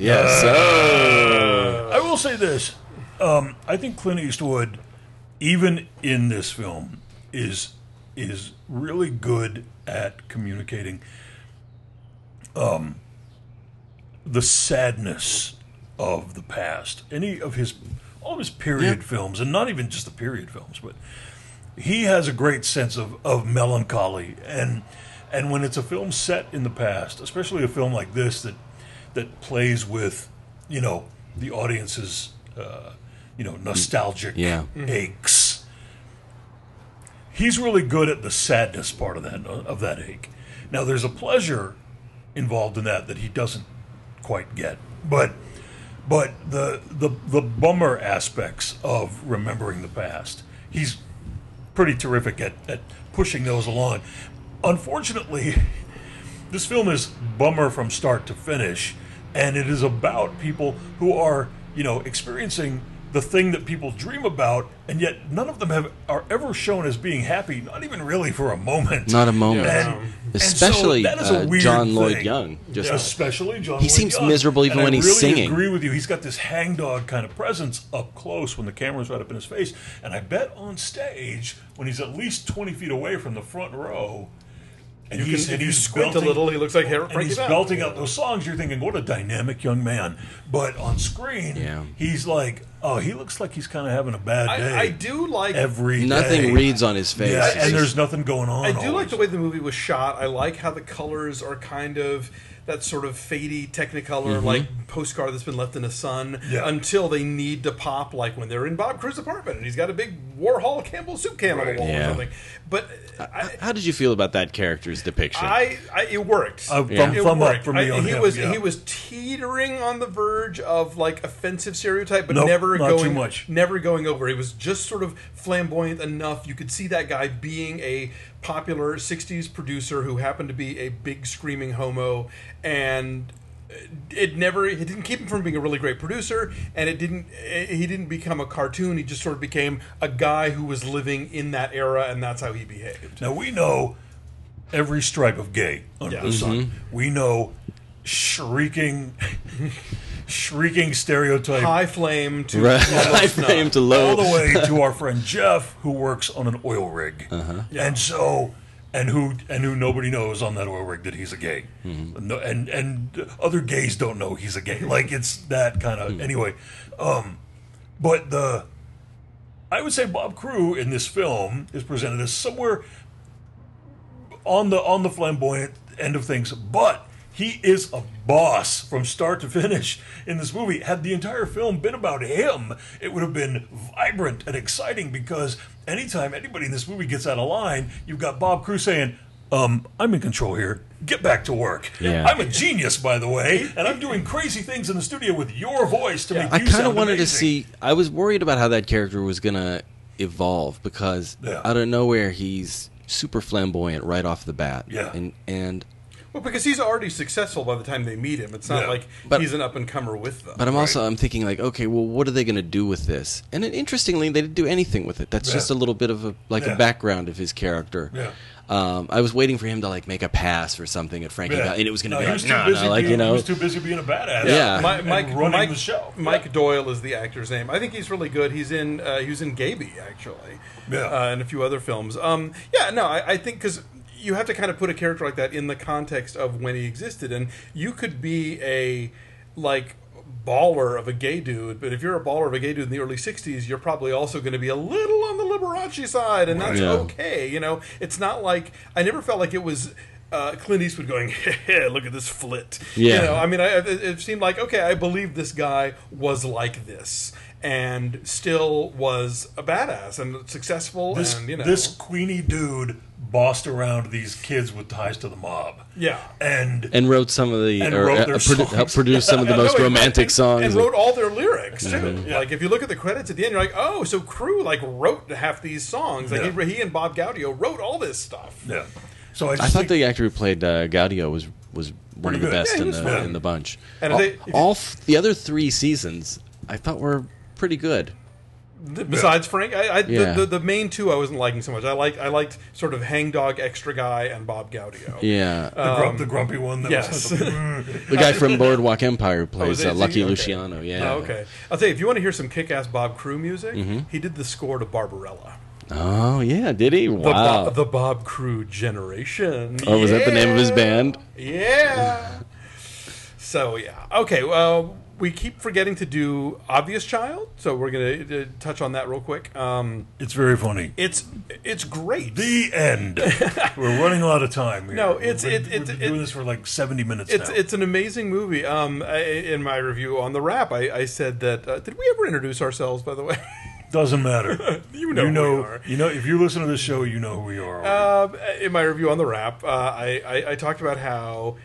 So I will say this. I think Clint Eastwood, even in this film, is really good at communicating the sadness of the past. All of his period films, and not even just the period films, but he has a great sense of melancholy, and when it's a film set in the past, especially a film like this that plays with, you know, the audience's nostalgic aches. He's really good at the sadness part of that ache. Now, there's a pleasure involved in that he doesn't quite get, but the bummer aspects of remembering the past, he's pretty terrific at pushing those along. Unfortunately, this film is bummer from start to finish, and it is about people who are, you know, experiencing the thing that people dream about, and yet none of them are ever shown as being happy, not even really for a moment. Not a moment. Especially so that is a weird John Lloyd thing. Young. Just Especially John he Lloyd seems Young. miserable even And when I he's really singing. agree with you. He's got this hangdog kind of presence up close when the camera's right up in his face. And I bet on stage, when he's at least 20 feet away from the front row, and If you squint a little, he looks like and Frankie he's Valli. belting out those songs, you're thinking, what a dynamic young man. But on screen, he's like, oh, he looks like he's kind of having a bad day. I do like every day. Nothing reads on his face. Yeah, It's and just- there's nothing going on. I do like always. the way the movie was shot. I like how the colors are kind of that sort of fadey Technicolor, like postcard that's been left in the sun, until they need to pop, like when they're in Bob Crew's apartment and he's got a big Warhol Campbell soup can on the wall or something. But how did you feel about that character's depiction? it worked. Thumb It up worked. for me on he him, was yeah. he was teetering on the verge of like offensive stereotype, but Nope, never not going too much. never going over. He was just sort of flamboyant enough. You could see that guy being a popular '60s producer who happened to be a big screaming homo, and it didn't keep him from being a really great producer, and he didn't become a cartoon. He just sort of became a guy who was living in that era, and that's how he behaved. Now we know every stripe of gay under the sun. We know shrieking stereotype High flame to Right. almost High flame none. to low. all the way to our friend Jeff, who works on an oil rig, and so who nobody knows on that oil rig that he's a gay, no, and other gays don't know he's a gay. Like it's that kind of anyway. But I would say Bob Crew in this film is presented as somewhere on the flamboyant end of things, but he is a boss from start to finish in this movie. Had the entire film been about him, it would have been vibrant and exciting, because anytime anybody in this movie gets out of line, you've got Bob Crew saying, I'm in control here. Get back to work. Yeah. I'm a genius, by the way, and I'm doing crazy things in the studio with your voice to make I you kind sound of wanted to amazing. see. I was worried about how that character was going to evolve, because out of nowhere he's super flamboyant right off the bat. Yeah. And Well, because he's already successful by the time they meet him. It's not like he's an up-and-comer with them. But I'm thinking like, okay, well, what are they going to do with this? And then, interestingly, they didn't do anything with it. That's just a little bit of a background of his character. Yeah. I was waiting for him to like make a pass or something at Frankie Valli, and it was going to be he like, was too no, busy like being, you know, he was too busy being a badass. Yeah. and running the show. Mike Doyle is the actor's name. I think he's really good. He was in Gaby, actually, and a few other films. I think because you have to kind of put a character like that in the context of when he existed, and you could be a baller of a gay dude, but if you're a baller of a gay dude in the early 60s, you're probably also going to be a little on the Liberace side, and that's okay. You know, it's not like, I never felt like it was Clint Eastwood going, hey, look at this flit. Yeah. You know, I mean, it seemed like, okay, I believe this guy was like this, and still was a badass and successful, This Queenie dude bossed around these kids with ties to the mob. Yeah. And wrote some of the, and wrote their songs. helped produce some of the most romantic songs. And wrote all their lyrics, too. Like, if you look at the credits at the end, you're like, oh, so Crew, wrote half these songs. Like, he and Bob Gaudio wrote all this stuff. Yeah. So I I thought the actor who played Gaudio was one of the good. best Yeah, he was fine. in the bunch. And The other 3 seasons, I thought were pretty good. Besides Frank, the main two I wasn't liking so much. I liked sort of hangdog extra guy and Bob Gaudio. Yeah, the grumpy one. That yes. was the guy from Boardwalk Empire who plays is he? Lucky Okay. Luciano. Yeah. Oh, okay. I'll tell you, if you want to hear some kick-ass Bob Crew music, he did the score to Barbarella. Oh yeah, did he? Wow. The Bob Crew generation. Oh, was that the name of his band? Yeah. So, yeah. Okay, well, we keep forgetting to do Obvious Child, so we're going to touch on that real quick. It's very funny. It's great. The end. We're running out of time here. No, we've been doing this for like 70 minutes now. It's an amazing movie. In my review on The Wrap, I said that... did we ever introduce ourselves, by the way? Doesn't matter. You know who we are. You know, if you listen to this show, you know who we are. In my review on The Wrap, I talked about how...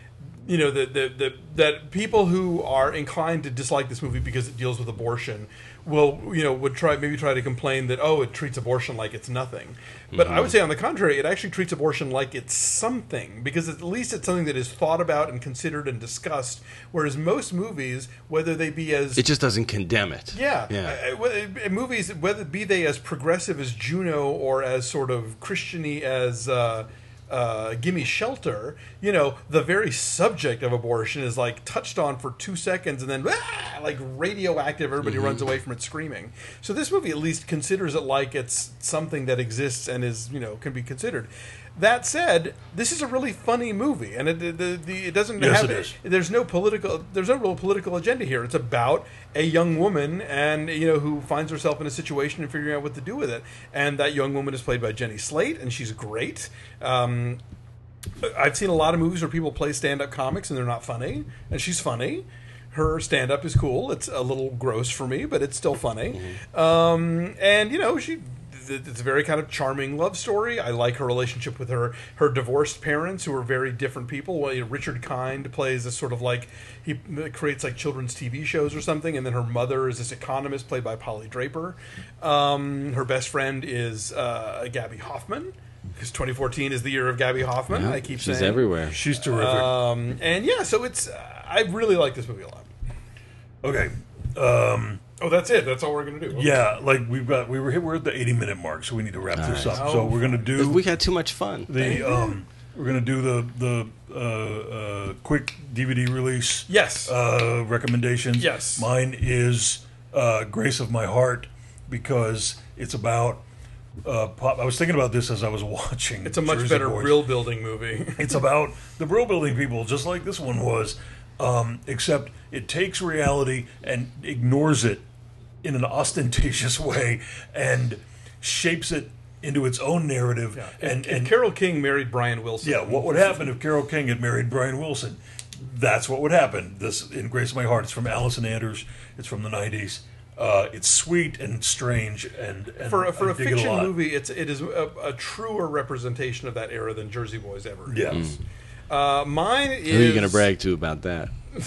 you know, that people who are inclined to dislike this movie because it deals with abortion would try to complain that, oh, it treats abortion like it's nothing. But I would say, on the contrary, it actually treats abortion like it's something, because at least it's something that is thought about and considered and discussed, whereas most movies, whether they be as... It just doesn't condemn it. Movies, whether be they as progressive as Juno or as sort of Christian-y as... Gimme Shelter, you know, the very subject of abortion is like touched on for 2 seconds and then like radioactive, everybody runs away from it screaming. So this movie at least considers it like it's something that exists and is, you know, can be considered. That said, this is a really funny movie, and it doesn't Yes, have it is. there's no real political agenda here. It's about a young woman, and you know, who finds herself in a situation and figuring out what to do with it. And that young woman is played by Jenny Slate, and she's great. I've seen a lot of movies where people play stand-up comics and they're not funny, and she's funny. Her stand-up is cool. It's a little gross for me, but it's still funny. And you know, it's a very kind of charming love story. I like her relationship with her divorced parents, who are very different people. Well, you know, Richard Kind plays this sort of like, he creates like children's TV shows or something, and then her mother is this economist played by Polly Draper. Her best friend is Gabby Hoffman, because 2014 is the year of Gabby Hoffman. Yeah, I keep she's saying everywhere. She's terrific. and yeah, so it's I really like this movie a lot. Okay. Oh, that's it. That's all we're gonna do. Okay. Yeah, like we're at the 80-minute mark, so we need to wrap this right. up. So we're gonna do We had too much fun. we're gonna do the quick DVD release. Yes. Recommendations. Yes. Mine is Grace of My Heart, because it's about pop. I was thinking about this as I was watching. It's a much Jersey better Boys. real building movie. It's about the real building people, just like this one was, except it takes reality and ignores it in an ostentatious way and shapes it into its own narrative. Yeah. And Carole King married Brian Wilson. yeah, what would happen if Carole King had married Brian Wilson? That's what would happen. This, in Grace of My Heart, it's from Allison Anders. It's from the 90s. It's sweet and strange, and For I a dig it fiction lot. movie, it is a truer representation of that era than Jersey Boys ever Yeah. is. Mine is... Who are you going to brag to about that?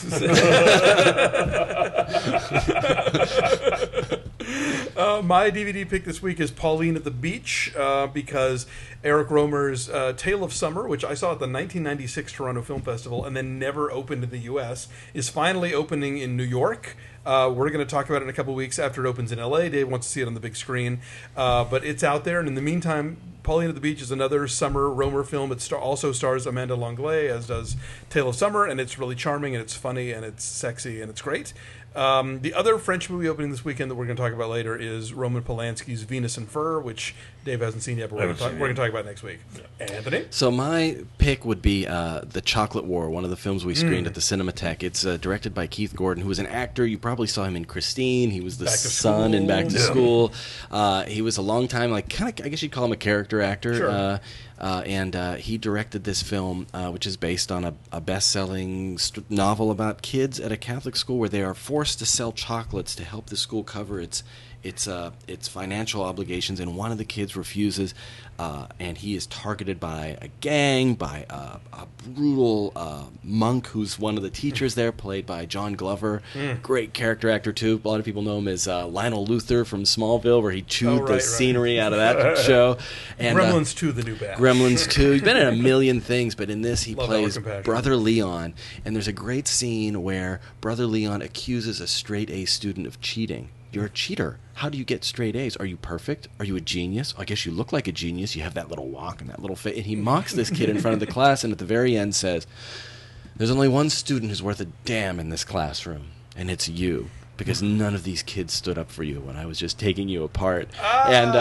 My DVD pick this week is Pauline at the Beach, because Eric Romer's Tale of Summer, which I saw at the 1996 Toronto Film Festival and then never opened in the U.S., is finally opening in New York. We're going to talk about it in a couple weeks after it opens in L.A. Dave wants to see it on the big screen. But it's out there, and in the meantime, Pauline at the Beach is another summer Romer film. It also stars Amanda Langlais, as does Tale of Summer, and it's really charming, and it's funny, and it's sexy, and it's great. The other French movie opening this weekend that we're going to talk about later is Roman Polanski's Venus and Fur, which Dave hasn't seen yet, but we're going to talk about next week. Anthony? So my pick would be The Chocolate War, one of the films we screened at the Cinematheque. It's directed by Keith Gordon, who was an actor. You probably saw him in Christine. He was the Back to son School. in Back to Yeah. School. He was a long time, like, kind of, I guess you'd call him a character actor. Sure. And he directed this film, which is based on a best-selling novel about kids at a Catholic school where they are forced to sell chocolates to help the school cover its financial obligations, and one of the kids refuses, and he is targeted by a gang, by a brutal monk who's one of the teachers there, played by John Glover. Great character actor, too. A lot of people know him as Lionel Luthor from Smallville, where he chewed the scenery out of that show. And, Gremlins 2, the new batch. Gremlins 2. He's been in a million things, but in this he Love plays Howard Compassion. Brother Leon. And there's a great scene where Brother Leon accuses a straight-A student of cheating. You're a cheater. How do you get straight A's? Are you perfect? Are you a genius? I guess you look like a genius. You have that little walk and that little face. And he mocks this kid in front of the class, and at the very end says, "There's only one student who's worth a damn in this classroom, and it's you. Because none of these kids stood up for you when I was just taking you apart." But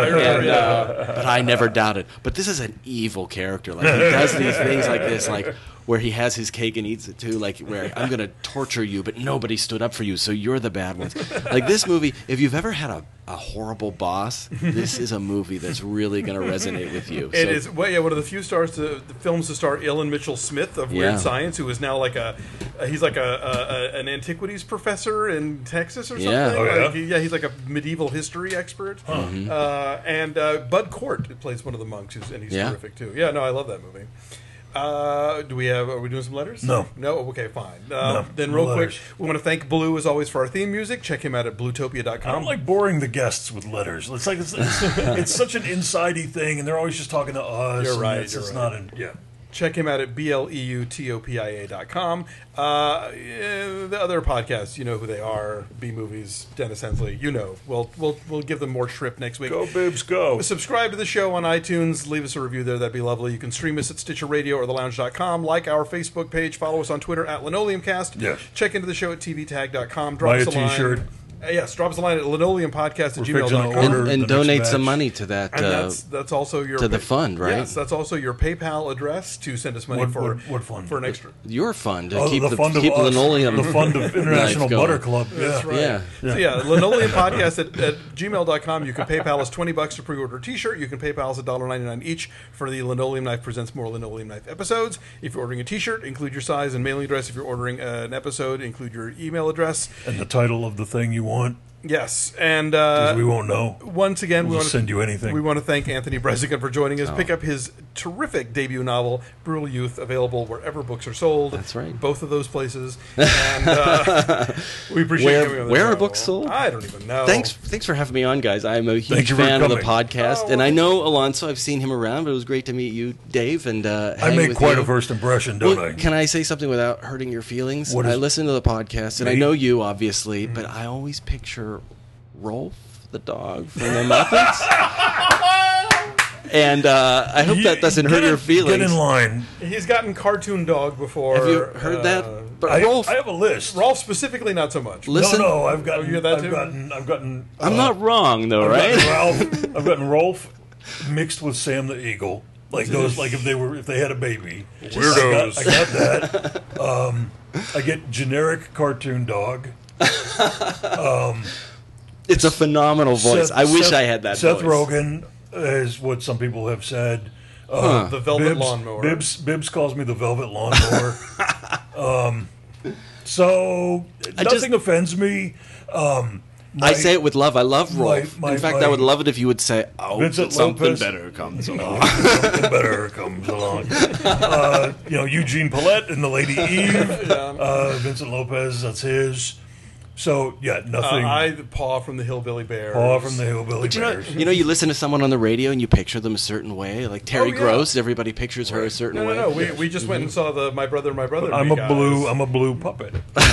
I never doubted. But this is an evil character. Like, he does these things like this, like where he has his cake and eats it too, like where I'm going to torture you, but nobody stood up for you, so you're the bad ones. Like this movie, if you've ever had a horrible boss, this is a movie that's really going to resonate with you. It is one of the few the films to star Ellen Mitchell Smith of Weird Yeah. Science, who is now like he's like an antiquities professor in Texas or something. Yeah. Oh, yeah? Like, he's like a medieval history expert. And Bud Cort plays one of the monks, and he's Yeah. terrific too. Yeah, no, I love that movie. Are we doing some letters? No. No? Okay, fine. No, Then no real letters. quick, we want to thank Blue, as always, for our theme music. Check him out at I bluetopia.com. don't like boring the guests with letters. It's like it's such an insidey thing, and they're always just talking to us. You're and right, It's, you're it's right. not in, yeah. Check him out at BLEUTOPIA.com. The other podcasts, you know who they are. B-Movies, Dennis Hensley, you know. We'll give them more shrift next week. Go, Bibbs, go. Subscribe to the show on iTunes. Leave us a review there. That'd be lovely. You can stream us at Stitcher Radio or thelounge.com. Like our Facebook page. Follow us on Twitter at LinoleumCast. Yes. Check into the show at tvtag.com. Drop Buy us a a line. T-shirt. Yes, drop us a line at linoleumpodcast at We're fixing to gmail.com. order the And next donate batch. some money to that. And that's also your to the fund, right? Yes, that's also your PayPal address to send us money What fund? for an extra. Your fund to Oh, keep the fund of keep us, linoleum. the fund of International Life going. Butter Club. That's right. Yeah. So linoleumpodcast at gmail.com. You can PayPal us $20 to pre-order a t-shirt. You can PayPal us $1.99 each for the Linoleum Knife Presents More Linoleum Knife episodes. If you're ordering a t-shirt, include your size and mailing address. If you're ordering an episode, include your email address. And the title of the thing you want, Yes, and 'cause we won't know. once again, We'll we want just to send you anything. We want to thank Anthony Brezigan for joining us. Oh. Pick up his terrific debut novel, Brutal Youth, available wherever books are sold. That's right. Both of those places. And we appreciate Where- having you on the where show. are books sold? I don't even know. Thanks for having me on, guys. I'm a huge Thank you for fan of the coming. podcast, Oh, and I know Alonso. I've seen him around, but it was great to meet you, Dave. And I hang make with quite you. a first impression, don't Well, I? can I say something without hurting your feelings? What is- I listen to the podcast, and I Me? know you, obviously, but I always picture Rolf, the dog from the Muppets. And I hope that doesn't hurt your feelings. Get in line. He's gotten Cartoon Dog before. Have you heard that? But I Rolf, have a list. Rolf specifically, not so much. listen. No, I've gotten. you hear that I've too? gotten. I'm not wrong, though, I've right? gotten Ralph. I've gotten Rolf mixed with Sam the Eagle. Like those, like if they had a baby. Weirdos. I got that. I get generic cartoon dog. It's a phenomenal voice. I wish Seth- I had that Seth voice. Rogen is what some people have said. The Velvet Bibbs, Lawnmower. Bibbs calls me the Velvet Lawnmower. So nothing offends me. I say it with love. I love Rolf. my- In fact, my- I would love it if you would say, "Oh, Vincent something Lopez. better comes along." Something better comes along. Eugene Pallette and the Lady Eve. Vincent Lopez, that's his. So yeah, nothing. Paw from the Hillbilly Bears. Paw from the Hillbilly But Bears. you listen to someone on the radio and you picture them a certain way. Like Terry Oh, yeah. Gross, everybody pictures her a certain way. No. We just went and saw the My Brother. I'm a blue puppet.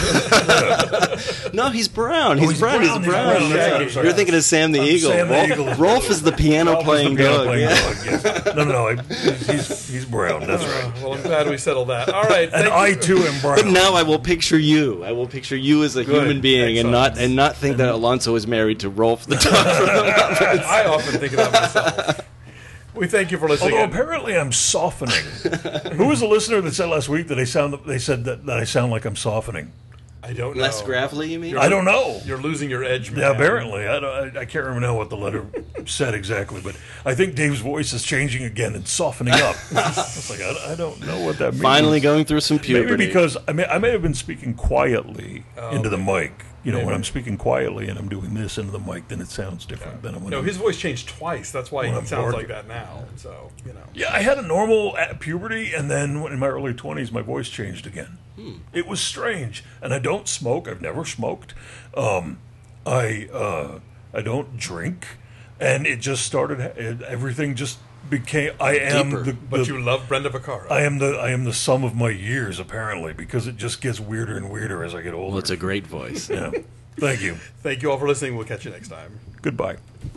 No, he's brown. He's he's brown. brown, he's brown. Yeah. That's right, I'm sorry. You're thinking of Sam the Eagle. Sam the Rolf, Eagle is Rolf blue. is the piano-playing dog. Yeah. Yes. No. He's brown. That's right. Well, I'm glad we settled that. All right. And thank I you. too am But brown. now I will picture you. I will picture you as a human being, Excellent. and not think that Alonso is married to Rolf the dog from the Muppets. I often think of that myself. We thank you for listening. Although apparently I'm softening. Who was the listener that said last week that they said that I sound like I'm softening? I don't know. Less gravelly, you mean? I don't know. You're losing your edge, man. Yeah, apparently. I can't remember now what the letter said exactly, but I think Dave's voice is changing again and softening up. It's like, I don't know what that means. Finally going through some puberty. Maybe because I may have been speaking quietly into the mic. When I'm speaking quietly and I'm doing this into the mic, then it sounds different than when No, I'm... his voice changed twice. That's why When he I'm sounds barking. like that now. So, Yeah, I had a normal puberty, and then in my early 20s, my voice changed again. It was strange, and I don't smoke. I've never smoked. I don't drink, and it just started. Everything just became. I am Deeper. But you love Brenda Vaccaro. I am the sum of my years, apparently, because it just gets weirder and weirder as I get older. Well, it's a great voice. Yeah. Thank you. Thank you all for listening. We'll catch you next time. Goodbye.